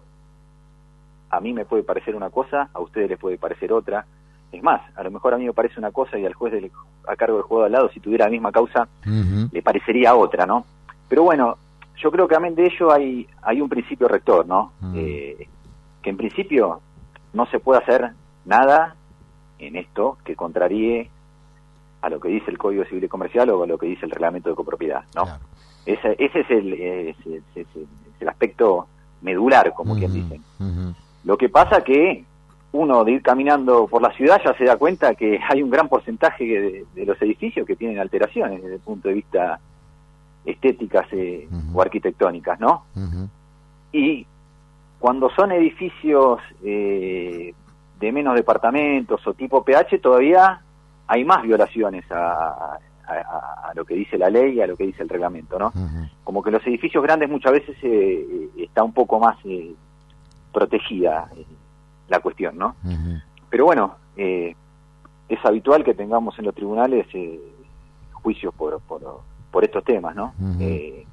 a mí me puede parecer una cosa, a ustedes les puede parecer otra. Es más, a lo mejor a mí me parece una cosa y al juez del, a cargo del juego al lado, si tuviera la misma causa, Uh-huh. le parecería otra, ¿no? Pero bueno, yo creo que amén de ello hay, hay un principio rector, ¿no? Uh-huh. Eh, que en principio no se puede hacer nada en esto que contraríe a lo que dice el Código Civil y Comercial o a lo que dice el Reglamento de Copropiedad, ¿no? Claro. Ese, ese es el, ese, ese, ese, el aspecto medular, como uh-huh. quien dice. Uh-huh. Lo que pasa que uno de ir caminando por la ciudad ya se da cuenta que hay un gran porcentaje de, de los edificios que tienen alteraciones desde el punto de vista estéticas eh, uh-huh. o arquitectónicas, ¿no? Uh-huh. Y cuando son edificios eh, de menos departamentos o tipo P H, todavía hay más violaciones a, a, a lo que dice la ley y a lo que dice el reglamento, ¿no? Uh-huh. Como que los edificios grandes muchas veces eh, está un poco más eh, protegida eh, la cuestión, ¿no? Uh-huh. Pero bueno, eh, es habitual que tengamos en los tribunales eh, juicios por, por, por estos temas, ¿no? Uh-huh. Eh,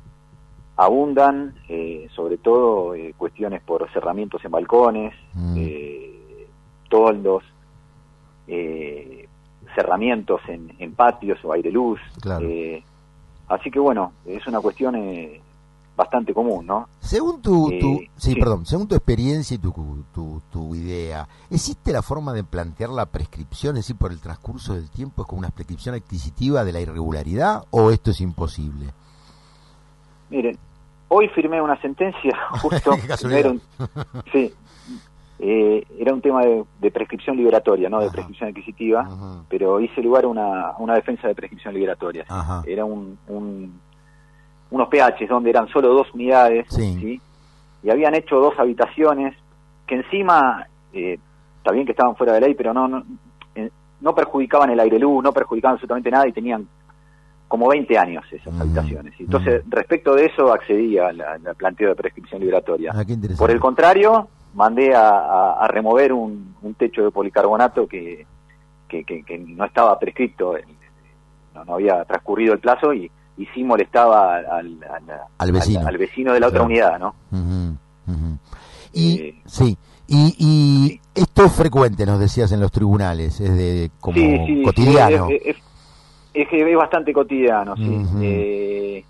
abundan, eh, sobre todo, eh, cuestiones por cerramientos en balcones, uh-huh. eh, toldos, eh, cerramientos en, en patios o aire luz. Claro. Eh, así que bueno, es una cuestión eh, bastante común, ¿no? Según tu, tu eh, sí, sí, perdón, según tu experiencia y tu, tu, tu idea, ¿existe la forma de plantear la prescripción, es decir, por el transcurso del tiempo, es como una prescripción adquisitiva de la irregularidad, o esto es imposible? Miren, hoy firmé una sentencia, justo, era un, sí, eh, era un tema de, de prescripción liberatoria, no de Ajá. prescripción adquisitiva, Ajá. pero hice lugar a una, una defensa de prescripción liberatoria. ¿Sí? Era un, un unos P H donde eran solo dos unidades, sí. ¿sí? Y habían hecho dos habitaciones que encima, eh, está bien que estaban fuera de ley, pero no, no, eh, no perjudicaban el aire luz, no perjudicaban absolutamente nada y tenían como veinte años esas mm, habitaciones. Entonces, mm. respecto de eso, accedí al planteo de prescripción liberatoria. Ah, qué interesante. Por el contrario, mandé a, a, a remover un, un techo de policarbonato que, que, que, que no estaba prescripto, no, no había transcurrido el plazo y y sí molestaba al, al, al, vecino. al, al vecino de la claro. otra unidad, ¿no? Uh-huh, uh-huh. Y eh, sí, y, y sí. esto es frecuente, nos decías, en los tribunales, es de como sí, sí, cotidiano. Sí, es, es, es, es bastante cotidiano, sí. Uh-huh. Eh,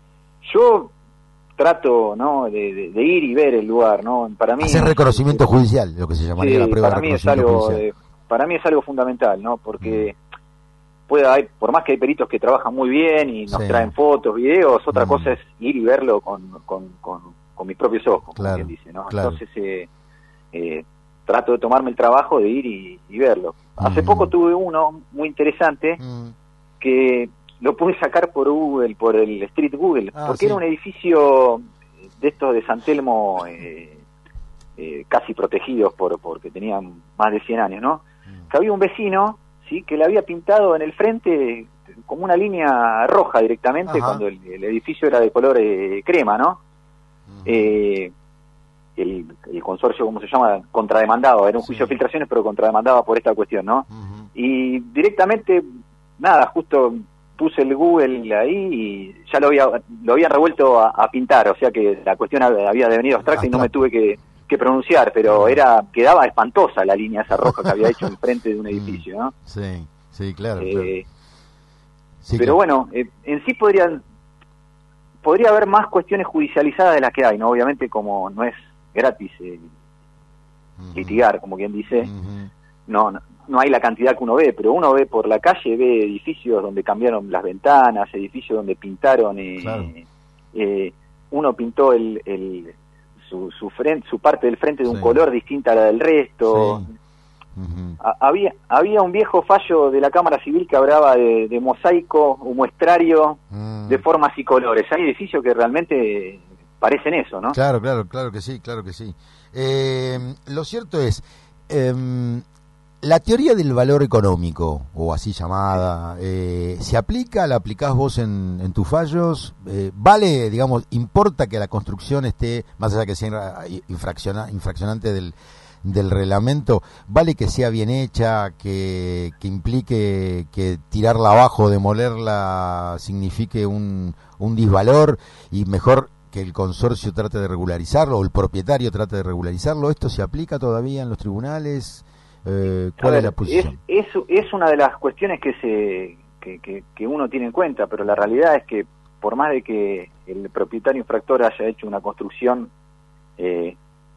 yo trato, ¿no?, de, de, de ir y ver el lugar, ¿no? Para mí hacer reconocimiento es, judicial, lo que se llamaría sí, la prueba para de mí es reconocimiento algo, judicial. Eh, para mí es algo fundamental, ¿no? Porque uh-huh. puede haber, por más que hay peritos que trabajan muy bien y nos sí. traen fotos, videos, otra mm. cosa es ir y verlo con, con, con, con mis propios ojos, claro, como quien dice, ¿no? Claro. Entonces eh, eh, trato de tomarme el trabajo de ir y, y verlo. Mm. Hace poco tuve uno muy interesante mm. que lo pude sacar por Google, por el Street Google, ah, porque sí. era un edificio de estos de San Telmo eh, eh, casi protegidos por porque tenían más de cien años, ¿no? Mm. Que había un vecino sí, que le había pintado en el frente como una línea roja directamente Ajá. cuando el, el edificio era de color eh, crema, ¿no? Uh-huh. Eh, el, el consorcio, ¿cómo se llama? Contrademandaba, era un juicio sí. de filtraciones, pero contrademandaba por esta cuestión, ¿no? Uh-huh. Y directamente, nada, justo puse el Google ahí y ya lo había lo habían revuelto a, a pintar, o sea que la cuestión había devenido abstracta y no me tuve que que pronunciar, pero era quedaba espantosa la línea esa roja que había hecho enfrente de un edificio, ¿no? Sí, sí, claro. Eh, claro. Sí, pero claro. bueno, eh, en sí podrían podría haber más cuestiones judicializadas de las que hay, ¿no? Obviamente como no es gratis eh, uh-huh. litigar, como quien dice, uh-huh. no, no no hay la cantidad que uno ve, pero uno ve por la calle, ve edificios donde cambiaron las ventanas, edificios donde pintaron, eh, claro. eh, uno pintó el, el Su, su, frente, su parte del frente de un sí. color distinta a la del resto. Sí. Uh-huh. A, había había un viejo fallo de la Cámara Civil que hablaba de, de mosaico o muestrario uh-huh. de formas y colores. Hay edificios que realmente parecen eso, ¿no? Claro, claro, claro que sí, claro que sí. Eh, lo cierto es, eh, la teoría del valor económico, o así llamada, eh, ¿se aplica? ¿La aplicás vos en, en tus fallos? Eh, ¿Vale, digamos, importa que la construcción esté, más allá que sea infracciona, infraccionante del, del reglamento, vale que sea bien hecha, que, que implique que tirarla abajo, demolerla, signifique un, un disvalor, y mejor que el consorcio trate de regularizarlo, o el propietario trate de regularizarlo. ¿Esto se aplica todavía en los tribunales? Eh, ¿Cuál ver, es la posición? Es, es, es una de las cuestiones que, se, que, que, que uno tiene en cuenta, pero la realidad es que por más de que el propietario infractor haya hecho una construcción eh,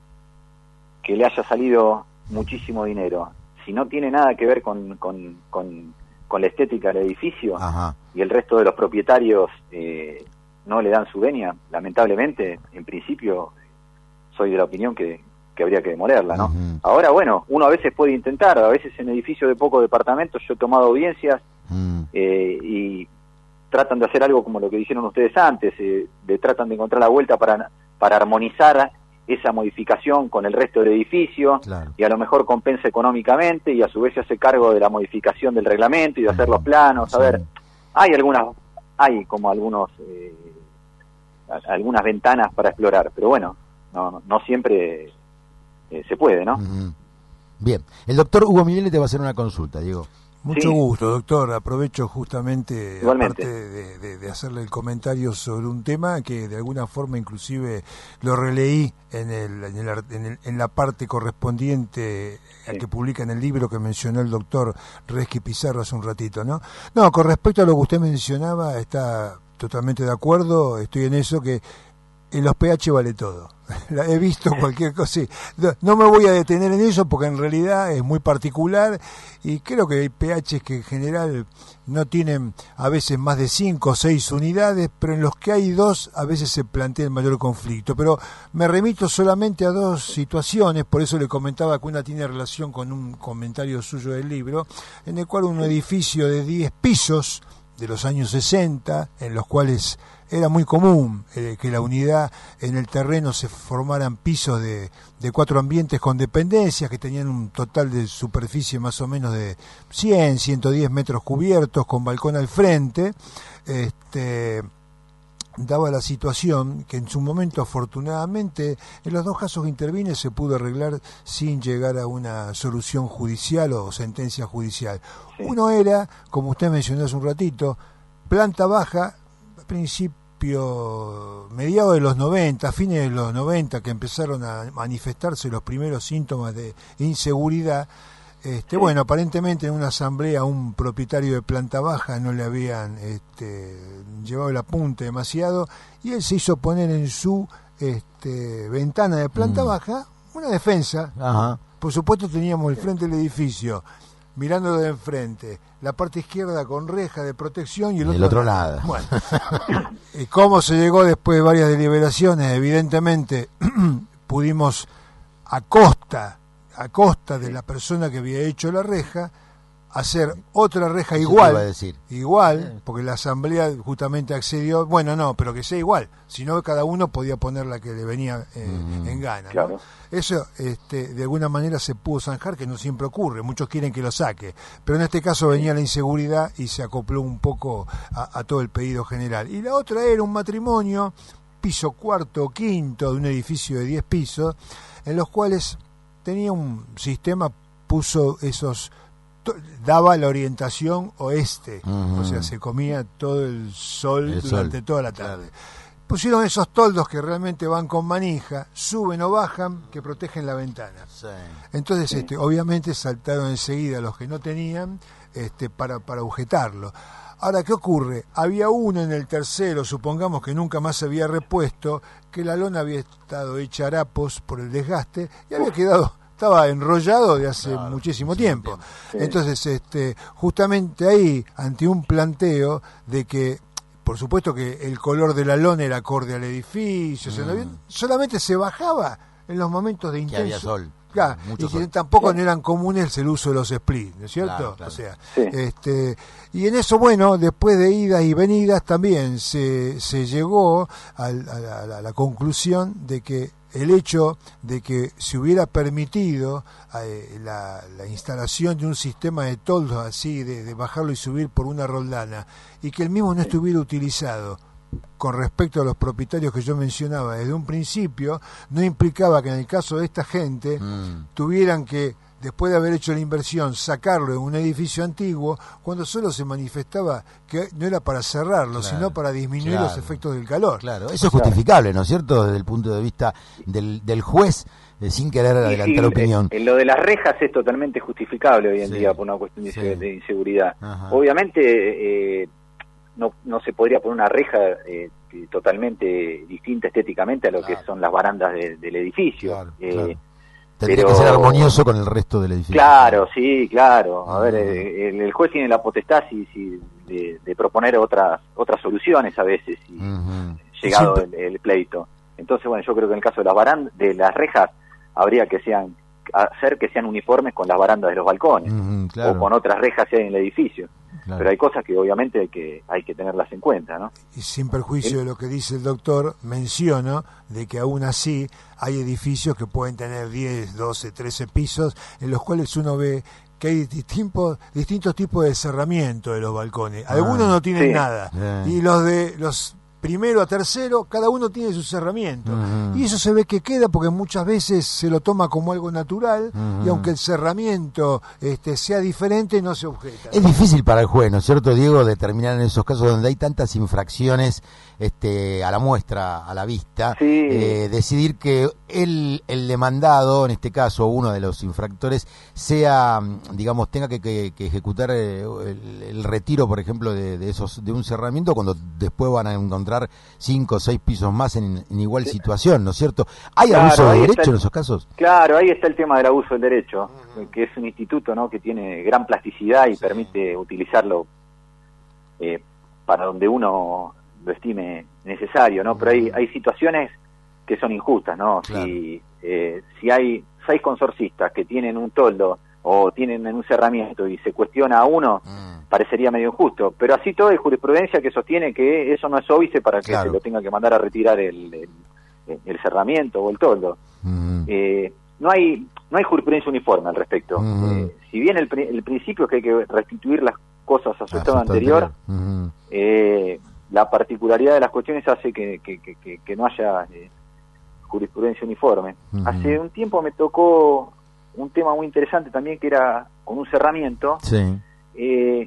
que le haya salido muchísimo dinero, si no tiene nada que ver con, con, con, con la estética del edificio, Ajá. y el resto de los propietarios eh, no le dan su venia, lamentablemente, en principio soy de la opinión que, que habría que demolerla, ¿no? Uh-huh. Ahora, bueno, uno a veces puede intentar, a veces en edificios de pocos departamentos yo he tomado audiencias uh-huh. eh, y tratan de hacer algo como lo que dijeron ustedes antes, eh, de tratan de encontrar la vuelta para, para armonizar esa modificación con el resto del edificio, claro. y a lo mejor compensa económicamente y a su vez se hace cargo de la modificación del reglamento y de hacer los planos. Sí. A ver, hay algunas, hay como algunos eh, algunas ventanas para explorar, pero bueno, no, no siempre eh, se puede, ¿no? Uh-huh. Bien, el doctor Hugo Miele te va a hacer una consulta, Diego. Mucho sí. gusto, doctor. Aprovecho justamente, Igualmente. aparte de, de, de hacerle el comentario sobre un tema que de alguna forma inclusive lo releí en, el, en, el, en, el, en la parte correspondiente sí. a que publica en el libro que mencionó el doctor Resqui Pizarro hace un ratito, ¿no? No, con respecto a lo que usted mencionaba, está totalmente de acuerdo, estoy en eso, que en los pH vale todo. He visto cualquier cosa. Sí. No me voy a detener en eso porque en realidad es muy particular y creo que hay pHs que en general no tienen a veces más de cinco o seis unidades, pero en los que hay dos a veces se plantea el mayor conflicto. Pero me remito solamente a dos situaciones, por eso le comentaba que una tiene relación con un comentario suyo del libro, en el cual un edificio de diez pisos de los años sesenta, en los cuales era muy común eh, que la unidad en el terreno se formaran pisos de, de cuatro ambientes con dependencias que tenían un total de superficie más o menos de cien, ciento diez metros cubiertos con balcón al frente. Este, daba la situación que en su momento afortunadamente en los dos casos que intervine se pudo arreglar sin llegar a una solución judicial o sentencia judicial. Sí. Uno era, como usted mencionó hace un ratito, planta baja, principio mediados de los noventa, fines de los noventa, que empezaron a manifestarse los primeros síntomas de inseguridad. Este, sí. Bueno, aparentemente en una asamblea a un propietario de planta baja no le habían este, llevado el apunte demasiado y él se hizo poner en su este, ventana de planta mm. baja una defensa. Ajá. Por supuesto teníamos el frente del edificio mirando de enfrente, la parte izquierda con reja de protección y el otro, el otro nada. Bueno, ¿y cómo se llegó después de varias deliberaciones? Evidentemente pudimos a costa a costa de la persona que había hecho la reja, hacer otra reja igual, decir. igual, porque la asamblea justamente accedió, bueno, no, pero que sea igual, sino que cada uno podía poner la que le venía eh, mm, en gana. Claro. ¿No? Eso este, de alguna manera se pudo zanjar, que no siempre ocurre, muchos quieren que lo saque, pero en este caso venía la inseguridad y se acopló un poco a, a todo el pedido general. Y la otra era un matrimonio, piso cuarto o quinto de un edificio de diez pisos, en los cuales tenía un sistema, puso esos, to, daba la orientación oeste, uh-huh. o sea, se comía todo el sol el durante sol. toda la tarde. Claro. Pusieron esos toldos que realmente van con manija, suben o bajan, que protegen la ventana. Sí. Entonces, sí. este, obviamente saltaron enseguida los que no tenían este, para, para agujetarlo. Ahora, ¿qué ocurre? Había uno en el tercero, supongamos que nunca más se había repuesto, que la lona había estado hecha harapos por el desgaste y había quedado, estaba enrollado de hace claro, muchísimo tiempo. tiempo. Sí. Entonces, este, justamente ahí, ante un planteo de que, por supuesto que el color de la lona era acorde al edificio, mm. o sea, no, solamente se bajaba en los momentos de intenso. Que había sol. Claro, y que tampoco sí. no eran comunes el uso de los splits, ¿no es cierto? Claro, claro. O sea, sí. este, y en eso, bueno, después de idas y venidas también se, se llegó a, a, la, a la conclusión de que el hecho de que se hubiera permitido eh, la, la instalación de un sistema de toldos así, de, de bajarlo y subir por una roldana, y que el mismo no estuviera utilizado con respecto a los propietarios que yo mencionaba desde un principio, no implicaba que en el caso de esta gente mm. tuvieran que, después de haber hecho la inversión, sacarlo de un edificio antiguo, cuando solo se manifestaba que no era para cerrarlo, claro, sino para disminuir claro. los efectos del calor. Claro, eso es justificable, ¿no es cierto?, desde el punto de vista del, del juez, eh, sin querer adelantar sí, opinión. En lo de las rejas es totalmente justificable hoy en sí. día por una cuestión de, sí. de inseguridad. Ajá. Obviamente eh, no, no se podría poner una reja eh, totalmente distinta estéticamente a lo claro. que son las barandas de, del edificio. Claro, eh, claro. Tendría pero, que ser armonioso con el resto del edificio. Claro, sí, claro. A uh-huh. ver, el, el juez tiene la potestad sí, sí, de, de proponer otras otras soluciones a veces, y, uh-huh. llegado el, el pleito. Entonces, bueno, yo creo que en el caso de las barandas, de las rejas, habría que sean hacer que sean uniformes con las barandas de los balcones, uh-huh, claro. o con otras rejas que hay en el edificio. Claro. Pero hay cosas que obviamente hay que hay que tenerlas en cuenta, ¿no? Y sin perjuicio de lo que dice el doctor, menciono de que aún así hay edificios que pueden tener diez, doce, trece pisos, en los cuales uno ve que hay distintos, distintos tipos de cerramiento de los balcones. Algunos ah, no tienen sí. nada. Yeah. Y los de los primero a tercero, cada uno tiene su cerramiento. Uh-huh. Y eso se ve que queda porque muchas veces se lo toma como algo natural, uh-huh. y aunque el cerramiento este, sea diferente, no se objeta. Es difícil para el juez, ¿no es cierto, Diego, determinar en esos casos donde hay tantas infracciones este, a la muestra, a la vista, sí. eh, decidir que el, el demandado, en este caso uno de los infractores, sea, digamos, tenga que, que, que ejecutar eh, el, el retiro, por ejemplo, de, de esos de un cerramiento, cuando después van a encontrar cinco o seis pisos más en, en igual sí. situación, ¿no es cierto? ¿Hay claro, abuso de derecho el, en esos casos? Claro, ahí está el tema del abuso del derecho, uh-huh. que es un instituto, ¿no?, que tiene gran plasticidad y sí. permite utilizarlo eh, para donde uno lo estime necesario, ¿no? Uh-huh. Pero hay, hay situaciones que son injustas, ¿no? Claro. Si, eh, si hay seis consorcistas que tienen un toldo o tienen un cerramiento y se cuestiona a uno, mm. parecería medio injusto. Pero así todo hay jurisprudencia que sostiene que eso no es óbice para que claro. se lo tenga que mandar a retirar el, el, el cerramiento o el toldo. Mm. Eh, no hay no hay jurisprudencia uniforme al respecto. Mm. Eh, si bien el, el principio es que hay que restituir las cosas a su estado anterior, mm. eh, la particularidad de las cuestiones hace que, que, que, que, que no haya eh, jurisprudencia uniforme. Mm. Hace un tiempo me tocó un tema muy interesante también, que era con un cerramiento, sí. eh,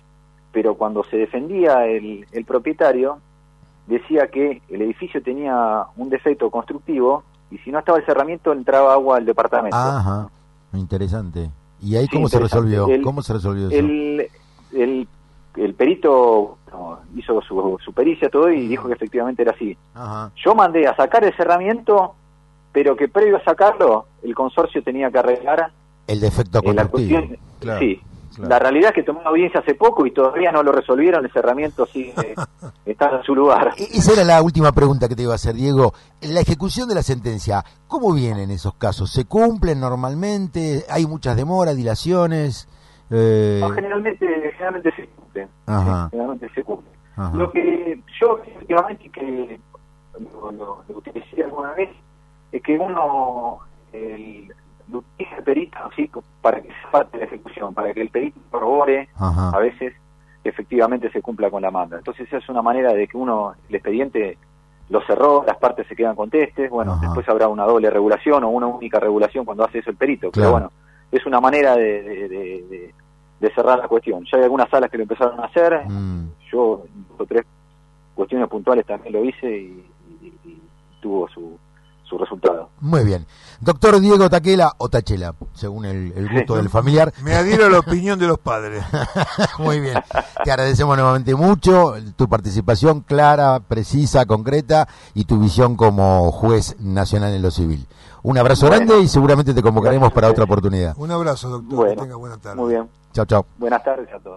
pero cuando se defendía el, el propietario, decía que el edificio tenía un defecto constructivo y si no estaba el cerramiento entraba agua al departamento. Ajá, interesante. ¿Y ahí cómo sí, se resolvió? El, ¿Cómo se resolvió eso? El, el, el perito no, hizo su, su pericia todo y dijo que efectivamente era así. Ajá. Yo mandé a sacar el cerramiento, pero que previo a sacarlo, el consorcio tenía que arreglar el defecto constructivo. La claro, sí, claro. La realidad es que tomó una audiencia hace poco y todavía no lo resolvieron, el cerramiento sigue está en su lugar. Esa era la última pregunta que te iba a hacer, Diego. La ejecución de la sentencia, ¿cómo viene en esos casos? ¿Se cumplen normalmente? ¿Hay muchas demoras, dilaciones? Eh... No, generalmente, generalmente se cumplen. Ajá. Generalmente se cumplen. Ajá. Lo que yo, efectivamente, que lo, lo, lo utilicé alguna vez, es que uno el, lo utiliza el perito así para que se parte la ejecución, para que el perito corrobore a veces que efectivamente se cumpla con la manda. Entonces esa es una manera de que uno, el expediente lo cerró, las partes se quedan contestes, bueno, Ajá. después habrá una doble regulación o una única regulación cuando hace eso el perito, claro. Pero bueno, es una manera de, de, de, de, de cerrar la cuestión. Ya hay algunas salas que lo empezaron a hacer, mm. yo dos o tres cuestiones puntuales también lo hice y, y, y tuvo su su resultado. Muy bien. Doctor Diego Taquela, o Tachela, según el, el gusto sí. del familiar. Me adhiero a la opinión de los padres. Muy bien. Te agradecemos nuevamente mucho tu participación clara, precisa, concreta y tu visión como juez nacional en lo civil. Un abrazo bueno. grande y seguramente te convocaremos Gracias. para otra oportunidad. Un abrazo, doctor. Bueno. Que tenga buena tarde. Muy bien. Chao, chao. Buenas tardes a todos.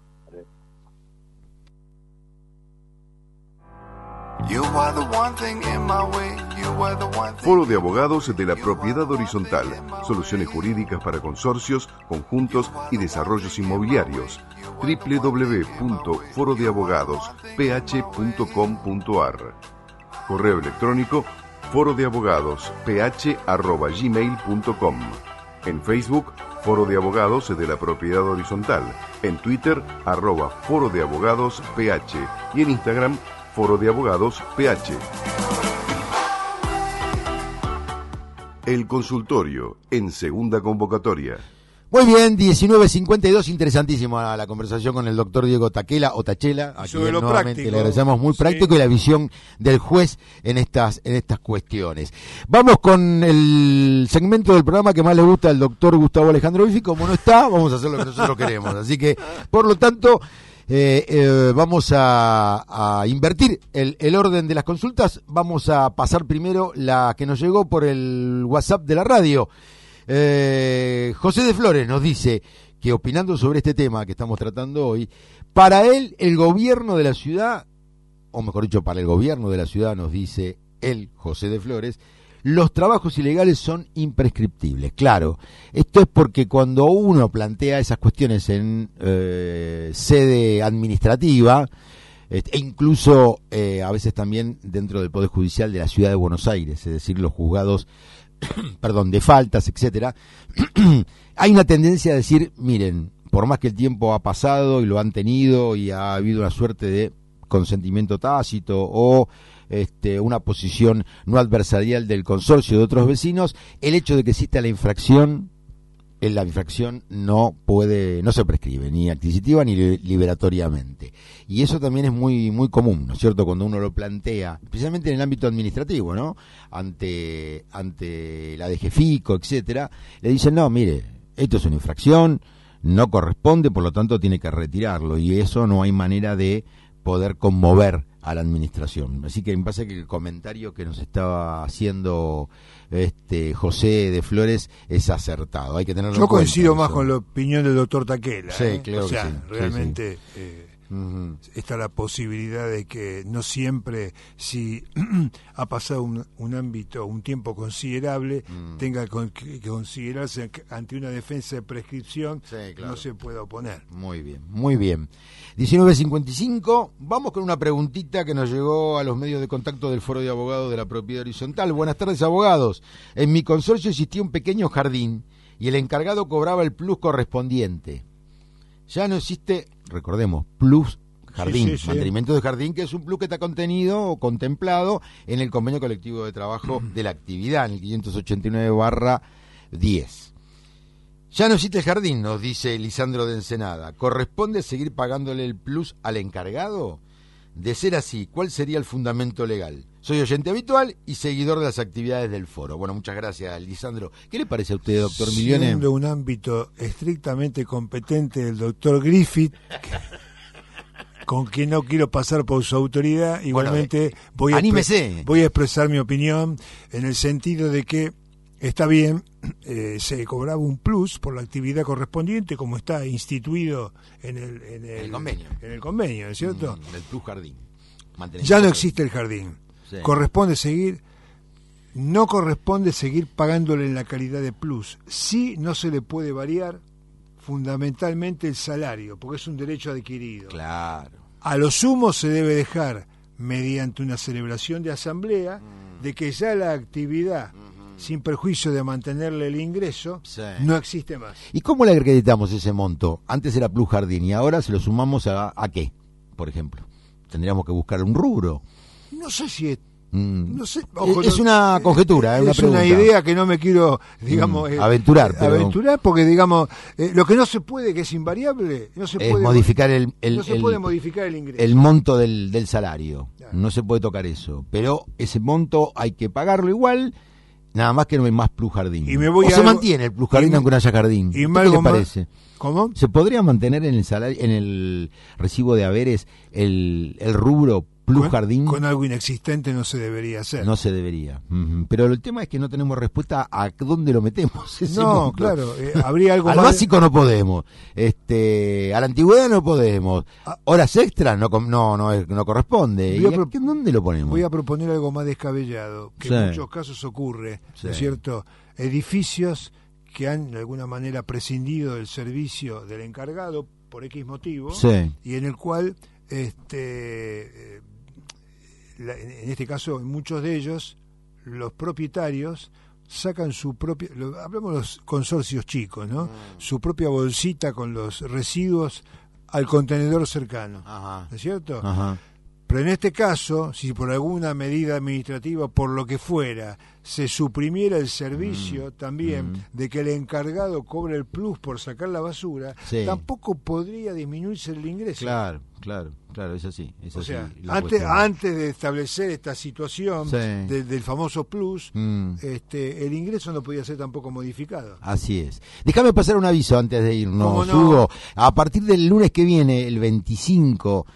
Foro de Abogados de la Propiedad Horizontal. Soluciones jurídicas para consorcios, conjuntos y desarrollos inmobiliarios. doble u doble u doble u punto foro de abogados p h punto com punto a r. Correo electrónico foro de abogados p h arroba gmail punto com. En Facebook, Foro de Abogados de la Propiedad Horizontal. En Twitter, arroba Foro de Abogados P H. Y en Instagram, Foro de Abogados P H. El consultorio en segunda convocatoria. Muy bien, diecinueve cincuenta y dos, interesantísima la conversación con el doctor Diego Taquela o Tachela, a quien nuevamente práctico. Le agradecemos, muy práctico, sí. Y la visión del juez en estas en estas cuestiones. Vamos con el segmento del programa que más le gusta al doctor Gustavo Alejandro Biffi. Como no está, vamos a hacer lo que nosotros queremos. Así que, por lo tanto, eh, eh, vamos a, a invertir el, el orden de las consultas. Vamos a pasar primero la que nos llegó por el WhatsApp de la radio. Eh, José de Flores nos dice que, opinando sobre este tema que estamos tratando hoy, para él el gobierno de la ciudad, o mejor dicho, para el gobierno de la ciudad, nos dice él, José de Flores, los trabajos ilegales son imprescriptibles. Claro, esto es porque cuando uno plantea esas cuestiones en eh, sede administrativa, e incluso eh, a veces también dentro del Poder Judicial de la Ciudad de Buenos Aires, es decir, los juzgados perdón, de faltas, etcétera, hay una tendencia a decir, miren, por más que el tiempo ha pasado y lo han tenido y ha habido una suerte de consentimiento tácito o este, una posición no adversarial del consorcio de otros vecinos, el hecho de que exista la infracción, la infracción no puede, no se prescribe, ni adquisitiva ni liberatoriamente. Y eso también es muy muy común, ¿no es cierto?, cuando uno lo plantea, especialmente en el ámbito administrativo, ¿no?, ante ante la D G FICO, etcétera, le dicen, no, mire, esto es una infracción, no corresponde, por lo tanto tiene que retirarlo, y eso no hay manera de poder conmover a la administración. Así que me parece que el comentario que nos estaba haciendo este José de Flores es acertado. Hay que tenerlo Yo en cuenta. Yo coincido más con la opinión del doctor Taquela. Sí, ¿eh? claro o sea, que sí. realmente Sí, sí. Eh, uh-huh. Está la posibilidad de que no siempre, si ha pasado un, un ámbito, un tiempo considerable, mm. tenga que considerarse ante una defensa de prescripción, sí, claro. No se pueda oponer. Muy bien, muy bien. diecinueve cincuenta y cinco, vamos con una preguntita que nos llegó a los medios de contacto del Foro de Abogados de la Propiedad Horizontal. Buenas tardes, abogados. En mi consorcio existía un pequeño jardín y el encargado cobraba el plus correspondiente. Ya no existe, recordemos, plus jardín, sí, sí, sí. mantenimiento de jardín, que es un plus que está contenido o contemplado en el convenio colectivo de trabajo de la actividad, en el quinientos ochenta y nueve barra diez. Ya no existe el jardín, nos dice Lisandro de Ensenada. ¿Corresponde seguir pagándole el plus al encargado? De ser así, ¿cuál sería el fundamento legal? Soy oyente habitual y seguidor de las actividades del foro. Bueno, muchas gracias, Lisandro. ¿Qué le parece a usted, doctor Milione? Siendo un ámbito estrictamente competente del doctor Griffith, con quien no quiero pasar por su autoridad, igualmente bueno, eh, voy, a anímese. voy a expresar mi opinión en el sentido de que está bien, eh, se cobraba un plus por la actividad correspondiente, como está instituido en el, en el, el convenio, en el convenio, ¿no es cierto? Mm, el plus jardín. Ya no existe el jardín. Sí. Corresponde seguir, no corresponde seguir pagándole en la calidad de plus. Sí, no se le puede variar fundamentalmente el salario, porque es un derecho adquirido. Claro. A lo sumo se debe dejar, mediante una celebración de asamblea, mm. de que ya la actividad, mm-hmm. sin perjuicio de mantenerle el ingreso, sí. no existe más. ¿Y cómo le acreditamos ese monto? Antes era plus jardín y ahora se lo sumamos a, ¿a qué, por ejemplo? Tendríamos que buscar un rubro. No sé si es... Mm. No sé, ojo, es no, una conjetura, es, es una, una idea que no me quiero, digamos, mm, eh, aventurar, eh, pero... aventurar, porque digamos, eh, lo que no se puede, que es invariable, no se es puede modificar el, el, no se el, puede modificar el ingreso, el monto del, del salario, claro. No se puede tocar eso, pero ese monto hay que pagarlo igual, nada más que no hay más plus jardín. Y me voy o a se algo, mantiene el plus jardín me, aunque no haya jardín. Y ¿Qué le parece? Más, ¿cómo? ¿Se podría mantener en el salario, en el recibo de haberes el, el rubro plus con, jardín? Con algo inexistente no se debería hacer. No se debería. Uh-huh. Pero el tema es que no tenemos respuesta a dónde lo metemos. Ese no, monto. claro. Eh, habría algo Al más básico no podemos. Este, a la antigüedad no podemos. Horas extras no no no, no corresponde. ¿Y a pro- ¿Dónde lo ponemos? Voy a proponer algo más descabellado, que sí. en muchos casos ocurre, sí. ¿no es cierto? Edificios que han de alguna manera prescindido del servicio del encargado por X motivo, sí. y en el cual este eh, la, en este caso en muchos de ellos los propietarios sacan su propia, lo, hablamos de los consorcios chicos, ¿no? Mm. Su propia bolsita con los residuos al contenedor cercano, Ajá. ¿no es cierto? Ajá. Pero en este caso, si por alguna medida administrativa, por lo que fuera, se suprimiera el servicio mm, también mm. de que el encargado cobre el plus por sacar la basura, sí. tampoco podría disminuirse el ingreso. Claro, claro, claro, es así. Es o así sea, antes, antes de establecer esta situación sí. de, del famoso plus, mm. este, el ingreso no podía ser tampoco modificado. Así es. Déjame pasar un aviso antes de irnos, no? Hugo. A partir del lunes que viene, el veinticinco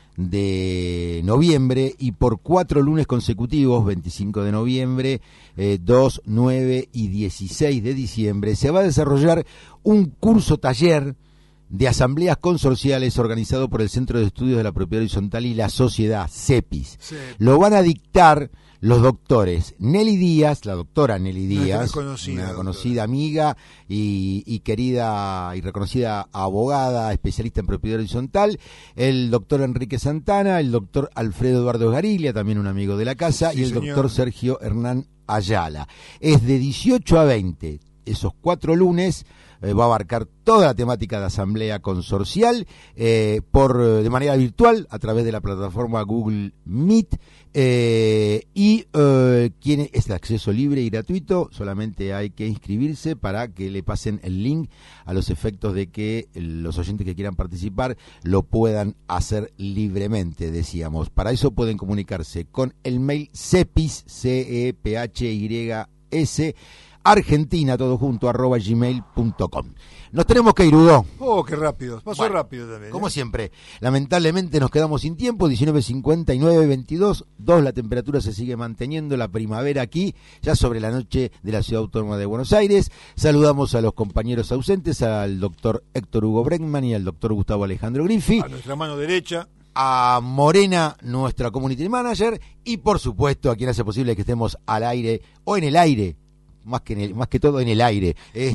de noviembre, y por cuatro lunes consecutivos, veinticinco de noviembre, eh, dos, nueve y dieciséis de diciembre, se va a desarrollar un curso taller de asambleas consorciales organizado por el Centro de Estudios de la Propiedad Horizontal y la Sociedad, CEPIS. Sí. Lo van a dictar los doctores Nelly Díaz, la doctora Nelly Díaz, conocida, una conocida amiga y, y querida y reconocida abogada, especialista en propiedad horizontal, el doctor Enrique Santana, el doctor Alfredo Eduardo Esgariglia, también un amigo de la casa, sí, y el señor. doctor Sergio Hernán Ayala. Es de dieciocho a veinte, esos cuatro lunes. Eh, va a abarcar toda la temática de asamblea consorcial eh, por de manera virtual a través de la plataforma Google Meet eh, y eh, tiene es de acceso libre y gratuito. Solamente hay que inscribirse para que le pasen el link, a los efectos de que los oyentes que quieran participar lo puedan hacer libremente, decíamos. Para eso pueden comunicarse con el mail cepis, C E P H Y S, Argentina, todo junto, arroba gmail punto com. Nos tenemos que ir, Hugo. Oh, qué rápido, pasó bueno, rápido también. Como ¿eh? siempre, lamentablemente nos quedamos sin tiempo, diecinueve cincuenta y nueve, veintidós, dos, la temperatura se sigue manteniendo, la primavera aquí, ya sobre la noche de la Ciudad Autónoma de Buenos Aires. Saludamos a los compañeros ausentes, al doctor Héctor Hugo Bregman y al doctor Gustavo Alejandro Griffi. A nuestra mano derecha. A Morena, nuestra community manager, y por supuesto a quien hace posible que estemos al aire, o en el aire, más que en el, más que todo en el aire,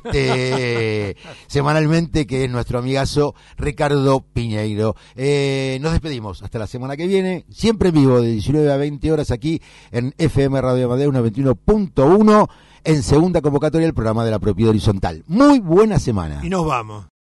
este semanalmente, que es nuestro amigazo Ricardo Piñeiro. Eh, nos despedimos hasta la semana que viene, siempre en vivo de diecinueve a veinte horas aquí en F M Radio Amadeus noventa y uno punto uno, en segunda convocatoria del programa de la propiedad horizontal. Muy buena semana. Y nos vamos.